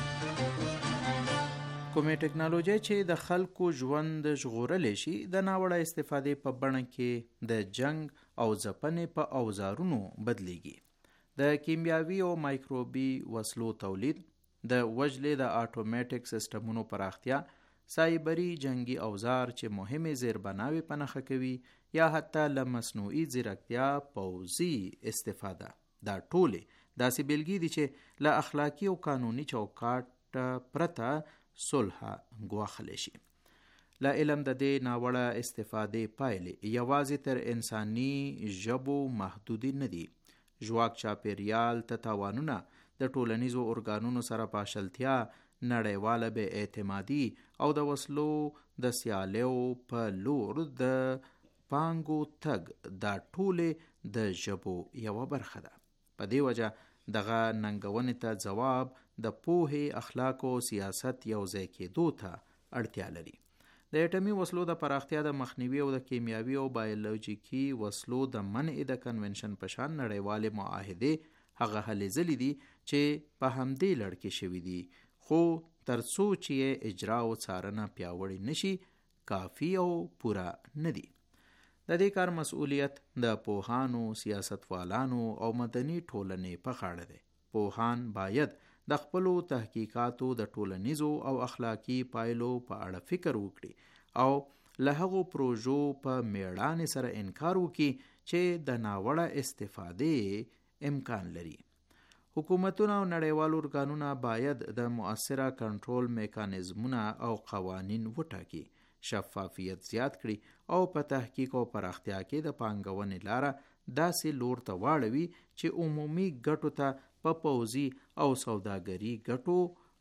کومې ټکنالوژي چې د خلکو ژوند ژغورلی شي د ناوړه استفادې په بڼه کې د جنگ او ځپنې په اوزارونو بدلیږي. د کیمیاوي او مایکروبي وسلو تولید، د وژلې د آټومیټک سیستمونو پراختیا، سایبري جنگي اوزار چې مهمې زیربناوې په نښه کوي یا حتی له مصنوعي ځیرکتیا پوځي استفاده، دا ټولې داسې بیلګې دي چې له اخلاقي او قانوني چوکاټ پرته صلح ګواښلی شي. له علم د دې ناوړه استفادې پایلې یوازې تر انساني ژبو محدودې نه دي. ژواک چاپیریال ته تاوانونه، د ټولنیزو ارګانونو سره پاشلتیا، نړیواله بې اعتمادي او د وسلو د سیالیو په لور د پانګو تګ، دا ټولې د ژبو یوه برخه ده. په دې وجه دغه ننګونې ته ځواب د پوهې، اخلاق او سیاست یو ځای کېدو ته اړتیا لري. د اټمي وسلو د پراختیا، د مخنیوي او د کیمیاوي او بایولوژیکي وسلو د منع د کنونشن په شان نړیوالې معاهدې هغه هلې ځلې دي چې په همدې لړ کې شوي دي، خو تر څو چې یې اجرا او څارنه پیاوړې نشي کافي او پوره نه دي. د دې کار مسؤلیت د پوهانو، سیاستوالانو او مدني ټولنې په غاړه دی. پوهان باید د خپلو تحقیقاتو د ټولنیزو او اخلاقی پایلو په اړه فکر وکړي او له هغو پروژو په میړانې سره انکار وکړي چې د ناوړه استفادې امکان لري. حکومتونه او نړیوال ارګانونه باید د مؤثره کنټرول میکانیزمونه او قوانین وټاکي، شفافیت زیات کړي او په تحقیق او پراختیا کې د پانګونې لاره داسې لور ته واړوي چې عمومي ګټو ته په پوځي او سوداګري ګټو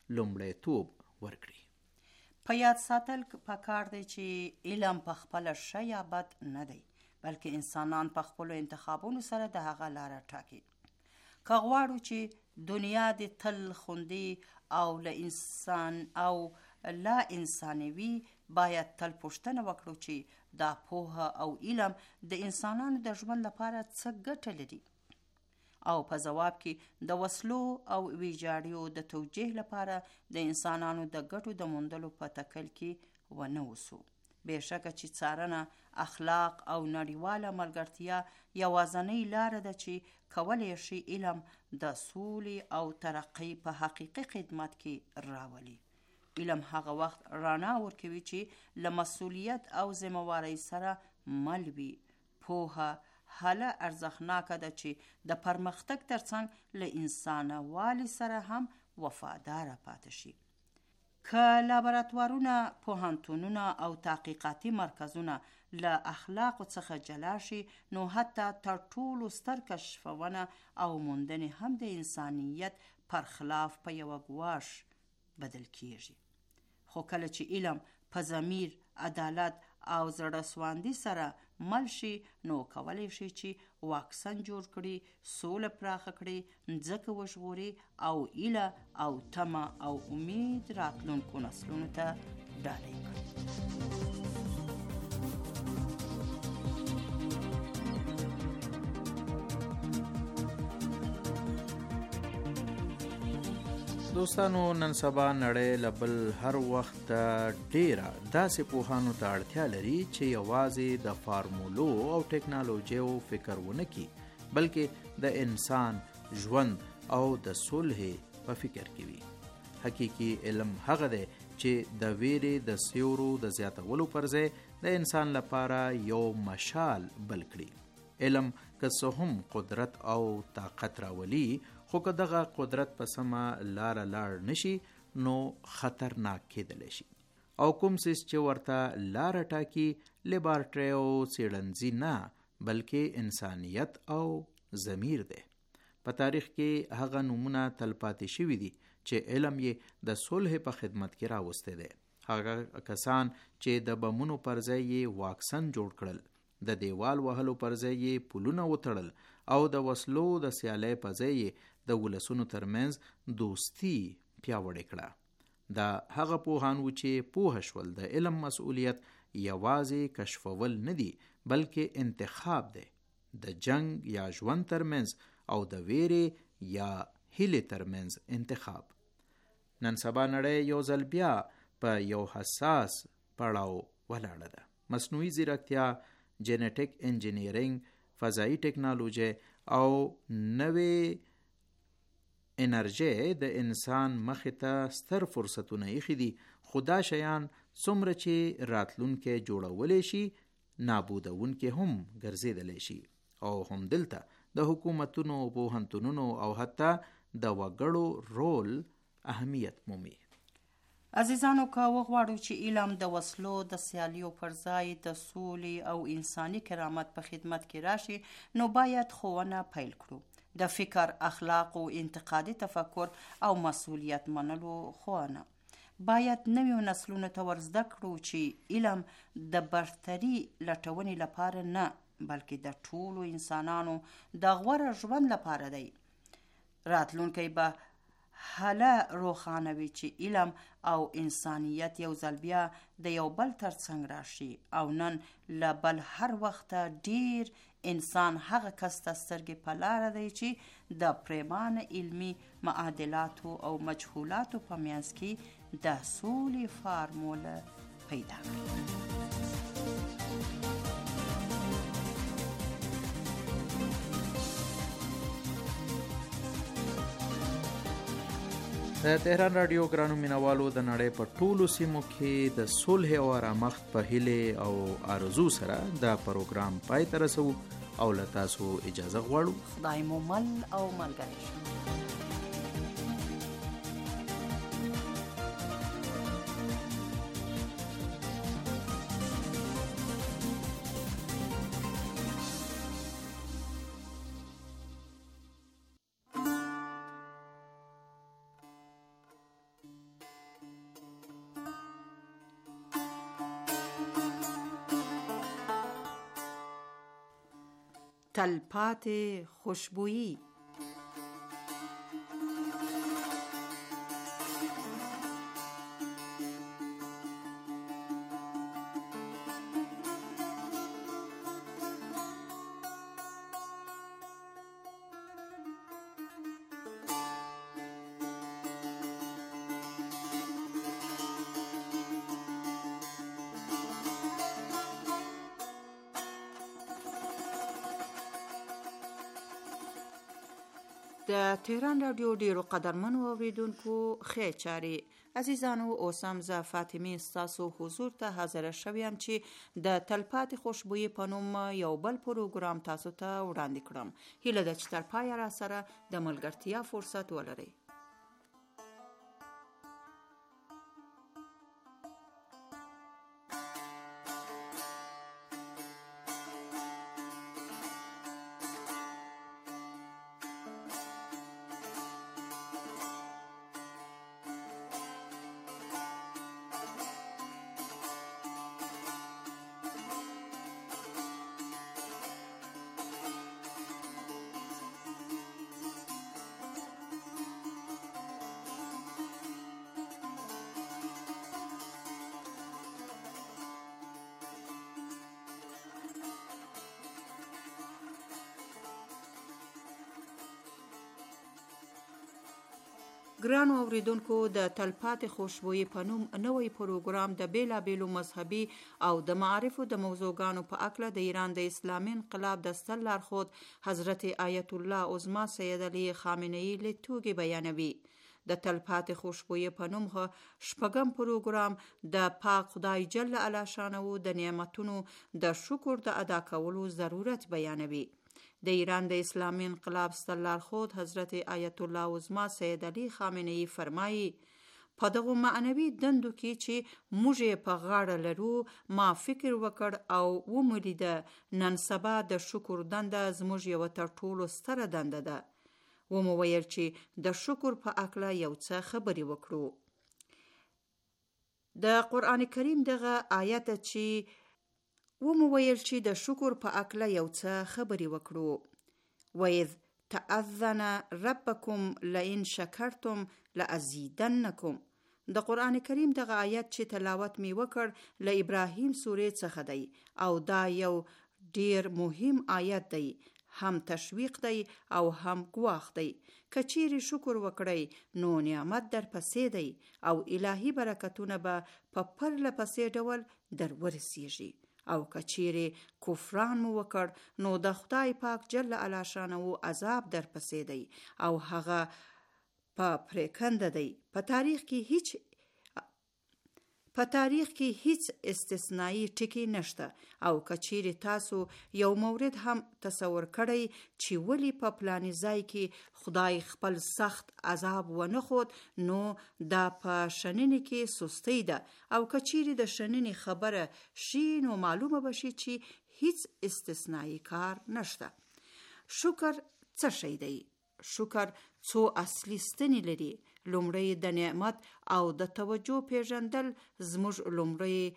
لومړیتوب ورکړي. په یاد ساتل پکار دی چې علم په خپله ښه یا بد نه دی، بلکې انسانان په خپلو انتخابونو سره د هغه لاره ټاکي. که غواړو چې دنیا دې تل خوندي او له انسان او لا انسانوي، باید تل پوښتنه وکړو چې دا پوهه او علم د انسانانو د ژوند لپاره څه ګټه لري، او په ځواب کې د وسلو او ویجاړیو د توجیه لپاره د انسانانو د ګټو د موندلو په تکل کې ونه اوسو. بېشکه چې څارنه، اخلاق او نړیواله ملګرتیا یوازنۍ لاره ده چې کولی شي علم د سولې او ترقۍ په حقیقي خدمت کې راولي. علم هغه وخت رڼا ورکوي چې له مسؤلیت او ذمه‌وارۍ سره مل وي. پوهه هله ارزښتناکه ده چې د پرمختګ ترڅنګ له انسانوالي سره هم وفاداره پاتې شي. که لابراتوارونه، پوهنتونونه او تحقیقاتي مرکزونه له اخلاقو څخه جلا شي، نو حتی تر ټولو ستر کشفونه او موندنې هم د انسانیت پر خلاف په یوه ګواښ بدل کیږي. خو کله چې علم په ضمیر، عدالت او زړه سواندي سره مل شي، نو کولی شي چې واکسن جوړ کړي، سوله پراخه کړي، ځمکه وژغوري او ایله او تمه او امید راتلونکو نسلونو ته ډالۍ کړي. دوستانو نن سبا نړۍ له بل هر وخت ډیره داسې پوهانو ته اړتیا لري چې یوازې د فارمولو او ټکنالوژیو فکر ونه کړي بلکې د انسان ژوند او د صلح په فکر کې وي. حقیقي علم هغه دی چې د ویرې د سیورو د زیاتولو پر ځای د انسان لپاره یو مشال بل کړي. علم که څه هم قدرت او طاقت راولي خو که دغه قدرت په سمه لاره لاړ نشي نو خطرناک کېدلی شي او کوم څیز چې ورته لاره ټاکي لیبارټري او څېړنځي نه بلکې انسانیت او ضمیر دی. په تاریخ کې هغه نمونه تلپاتې شوي دي چې علم یې د صلح په خدمت کې راوستی دی. هغه کسان چې د بمونو پر ځای یې واکسن جوړ کړل، د دیوال وهلو پر ځای یې پلونه وتړل او د وسلو د سیالۍ په ځای یې د ولسونو ترمنځ دوستی پیاوړې کړه. دا هغه پوهان و چې پوه شول د علم مسؤلیت یوازې کشفول نه دی بلکې انتخاب دی، د جنگ یا ژوند ترمنځ او د ویرې یا هیلې ترمنځ انتخاب. نن سبا نړۍ یو ځل بیا په یو حساس پړاو ولاړه ده. مصنوعي ځیرکتیا، جینټیک انجینیرینګ، فضایی ټکنالوژي او نوې انرژي د انسان مخې ته ستر فرصتونه ایښي دي، خو دا شیان څومره چې راتلونکی جوړولی شي نابودونکي هم ګرځېدلی شي او هم دلته د حکومتونو، پوهنتونونو او حتی د وګړو رول اهمیت مومي. عزیزانو که وغواړو چې علم د وسلو د سیالیو پر ځای د سولې او انساني کرامت په خدمت کې راشي نو باید ښوونه پیل کړو. د فکر، اخلاق او انتقادي تفکر او مسؤلیت منلو ښوونه باید نویو نسلونو ته ورزده کړو چې علم د برتري لټونې لپاره نه بلکې د ټولو انسانانو د غوره ژوند لپاره دی. راتلونکی به هله روښانه وي چې علم او انسانیت یو ځل بیا د یو بل ترڅنګ راشي او نن له بل هر وخت ډیر انسان هغه کس ته سترګې په لاره دی چې د پریمانه علمي معادلاتو او مجهولاتو په منځ کې د سولې فارموله پیدا کړي. د تهران رادیو ګرانو مینوالو د نړۍ په ټولو سیمو کې د صلح او آرامښت په هیلې او آرزو سره دا پروګرام پای ته رسوو او له تاسو اجازه غواړو. خدای مو مل او ملګری شي. تلپاتې خوشبویی. د تهران رادیو ډیرو قدرمنو اوریدونکو ښې چارې. عزیزانو اوس هم زه فاطمه ستاسو حضور ته حاضر شوم چې د تلپاتې خوشبویی په نوم یو بل پروګرام تاسو ته وړاندې کړم. هیله ده چې تر پایه را سره د ملګرتیا فرصت ولرئ. ګرانو اوریدونکو د تلپاتې خوشبويي په نوم نوی پروګرام د بیلابیلو مذهبي او د معارفو د موضوعګانو په اکله د ایران د اسلامي انقلاب د ستر لارښود حضرت آیت الله عظما سید علی خامنه‌ای له توګه بیانوي. د تلپاتې خوشبويي په نوم شپږم پروګرام د پاک خدای جل علا شانه د نعمتونو د شکر د ادا کولو ضرورت بیانوي. د ایران د اسلامي انقلاب ستر لارښود حضرت آیت الله عظما سید علی خامنه‌ای فرمایي په دغه معنوي دندو کې چې موږ په غاړه لرو ما فکر وکړ او ومولیده نن سبا د شکر دنده زموږ یو تر ټولو ستره دنده ده. و مو ویل چې د شکر په اکله یو څه خبرې وکړو. د قرآن کریم دغه آیت چې و مو ویل چې د شکر په اکله یو څه خبرې وکړو. وَإِذْ تَأَذَّنَ رَبَّكُمْ لَئِنْ شَكَرْتُمْ لَأَزِيدَنَّكُمْ. د قرآن کریم دغه آیت چې تلاوت می وکړ له ابراهیم سورې څخه دی او دا یو ډیر مهم آیت دی، هم تشویق دی او هم ګواښ دی. که چیرې شکر وکړئ نو نعمت در پسې دی او الهی برکتونه به په پرله پسې ډول در ورسیږي. او که چیرې کفران مو وکړ نو د خدای پاک جل علا شانه عذاب در پسې دی او هغه په پریکنده دی. په تاریخ کې هیڅ په تاریخ کې هیڅ استثنایی ټکی نشته او کچیر تاسو یو مورد هم تصور کړئ چې ولی په پلاني ځای کې خدای خپل سخت عذاب ونه خود نو دا په شننې کې سستی ده او کچیر د شننې خبره شي نو معلومه بشي چې هیڅ استثنایی کار نشته. شکر څه شی دی؟ شکر څو اصلي ستنې لري. لومړی د نعمت او د توجه پیژندل. زموږ لومړی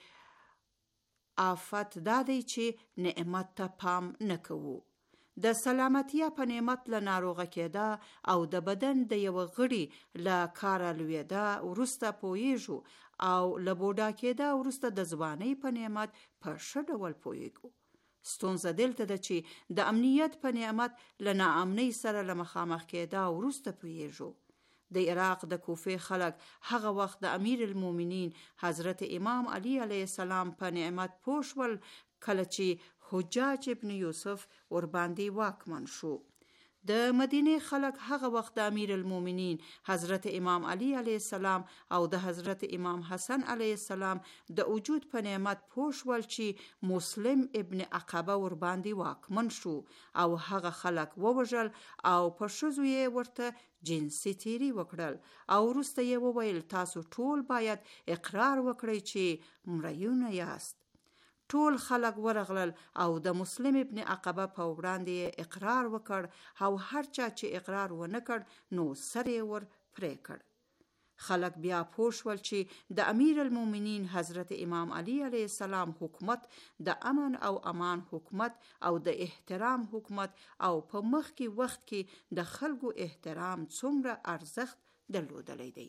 آفت دا دی چې نعمت ته پام نه کوو. د سلامتیا په نعمت له ناروغه کېده او د بدن د یو غړي له کاره لوېده وروسته پوهیږو او له بوډا کېده وروسته د ځوانۍ په نعمت په ښه ډول پوهیږو. ستونزه دلته ده چې د امنیت په نعمت له ناامنۍ سره له مخامخ کېده وروسته پوهیږو. د عراق د کوفې خلک هغه وخت د امیر المؤمنین حضرت امام علی علیه السلام په نعمت پوه شول کله چې حجاج ابن یوسف ورباندې واکمن شو. د مدینه خلک هغه وخت د امیر المؤمنین حضرت امام علی علیه السلام او د حضرت امام حسن علیه السلام د وجود په نعمت پوه شول چې مسلم ابن عقبه ورباندې واکمن شو او هغه خلک ووژل او په ښځو یې ورته جنسي تیری وکړل او وروسته یې وویل تاسو ټول باید اقرار وکړئ چې مریونه یاست. ټول خلک ورغلل او د مسلم ابن عقبه په وړاندې اقرار وکړ او هر چا چې اقرار ونه کړ نو سر یې ور پرې کړ. خلک بیا پوه شول چې د امیر المؤمنین حضرت امام علی علیه السلام حکومت د امن او امان حکومت او د احترام حکومت او په مخکې وخت کې د خلکو احترام څومره ارزښت درلودلی دی.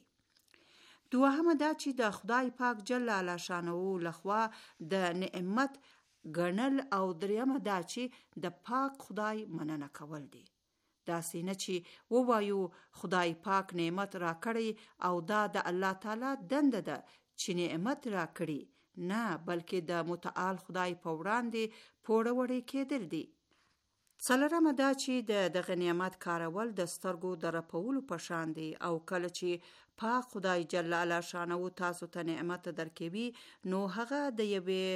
دوهمه دا چې د خدای پاک جل علا شانه لخوا د نعمت ګڼل او دریمه دا چې د پاک خدای مننه کول دي. داسې نه چې ووایو خدای پاک نعمت را کړی او دا د الله تعالی دنده ده چې نعمت را کړي، نه بلکې د متعال خدای په وړاندې پوروړی کېدل دي. څلورمه دا چې د دغه نعمت کارول د سترګو د رپولو په شان دی او کله چې پاک خدای جل علا شانه تاسو ته نعمت درکوي نو هغه د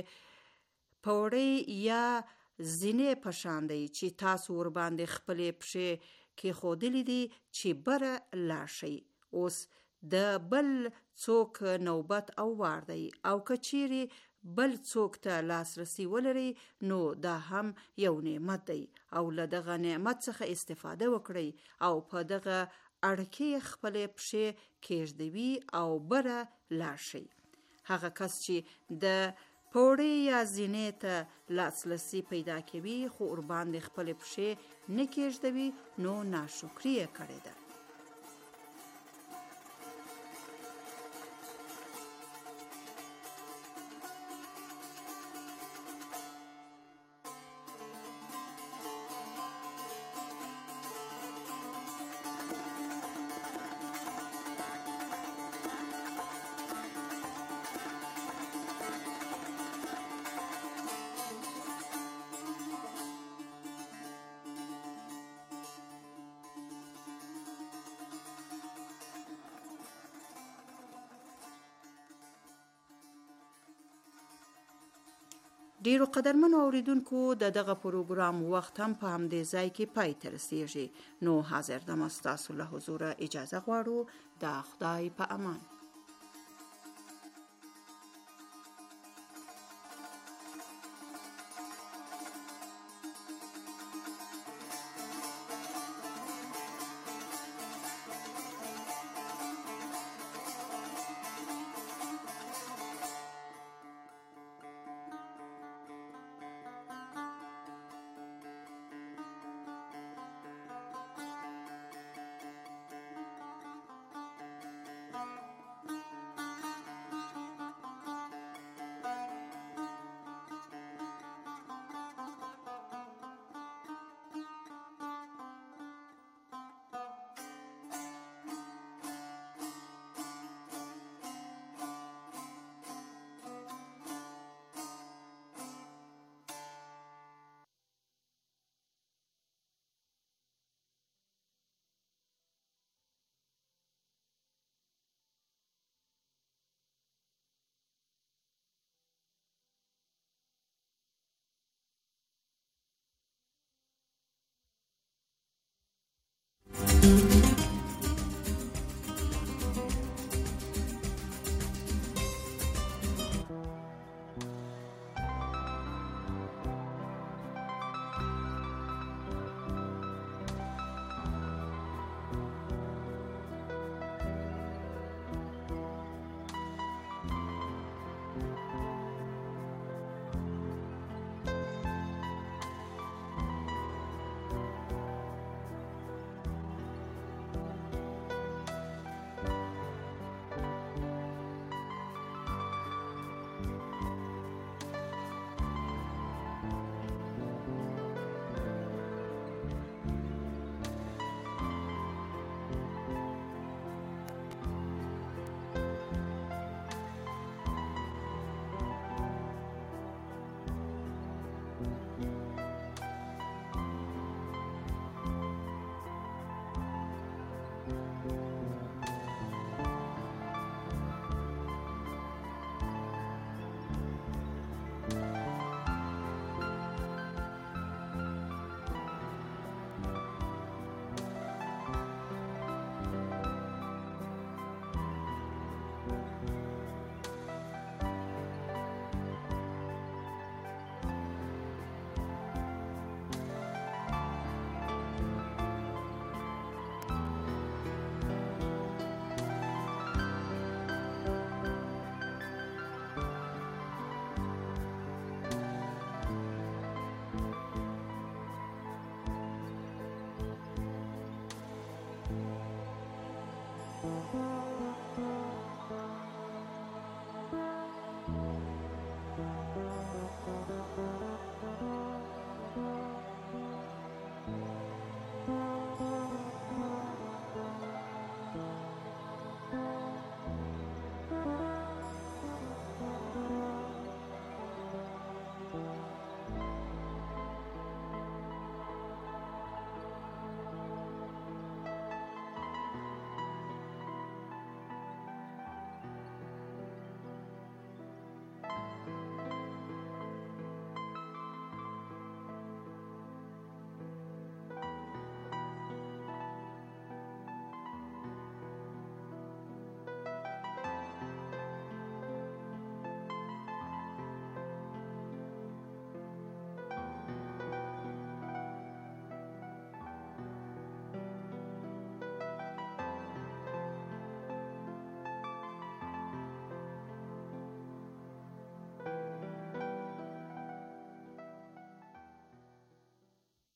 یوې پوړۍ یا زینې په شان دی چې تاسو ورباندې خپلې پښې کېښودلې دي چې بره لاړ شئ. اوس د بل څوک نوبت او وار دی او که چیرې بل څوک ته لاسرسی ولري نو دا هم یو نعمت دی او له دغه نعمت څخه استفاده وکړئ او په دغه اړکې خپلې پښې کېږدوي او بره لاړ شئ. هغه کس چې د پوړې یا زینې ته لاسرسی پیدا کوي خو ورباندې خپلې پښې نه کېږدوي نو ناشکري یې کړې ده. ډیرو قدرمنو اوریدونکو د دغه پروګرام وخت هم په همدې ځای کې پای ته رسیږي. نو حاضر دم ستاسو له حضوره اجازه غواړو. د خدای په امان.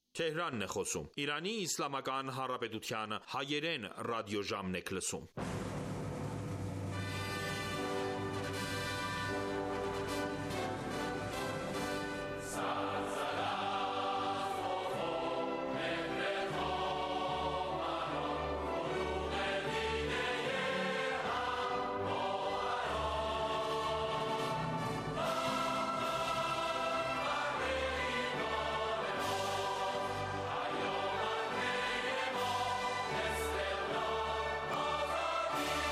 Թեհրանն է խոսում։ Իրանի Իսլամական Հանրապետության հայերեն ռադիոժամն եք լսում։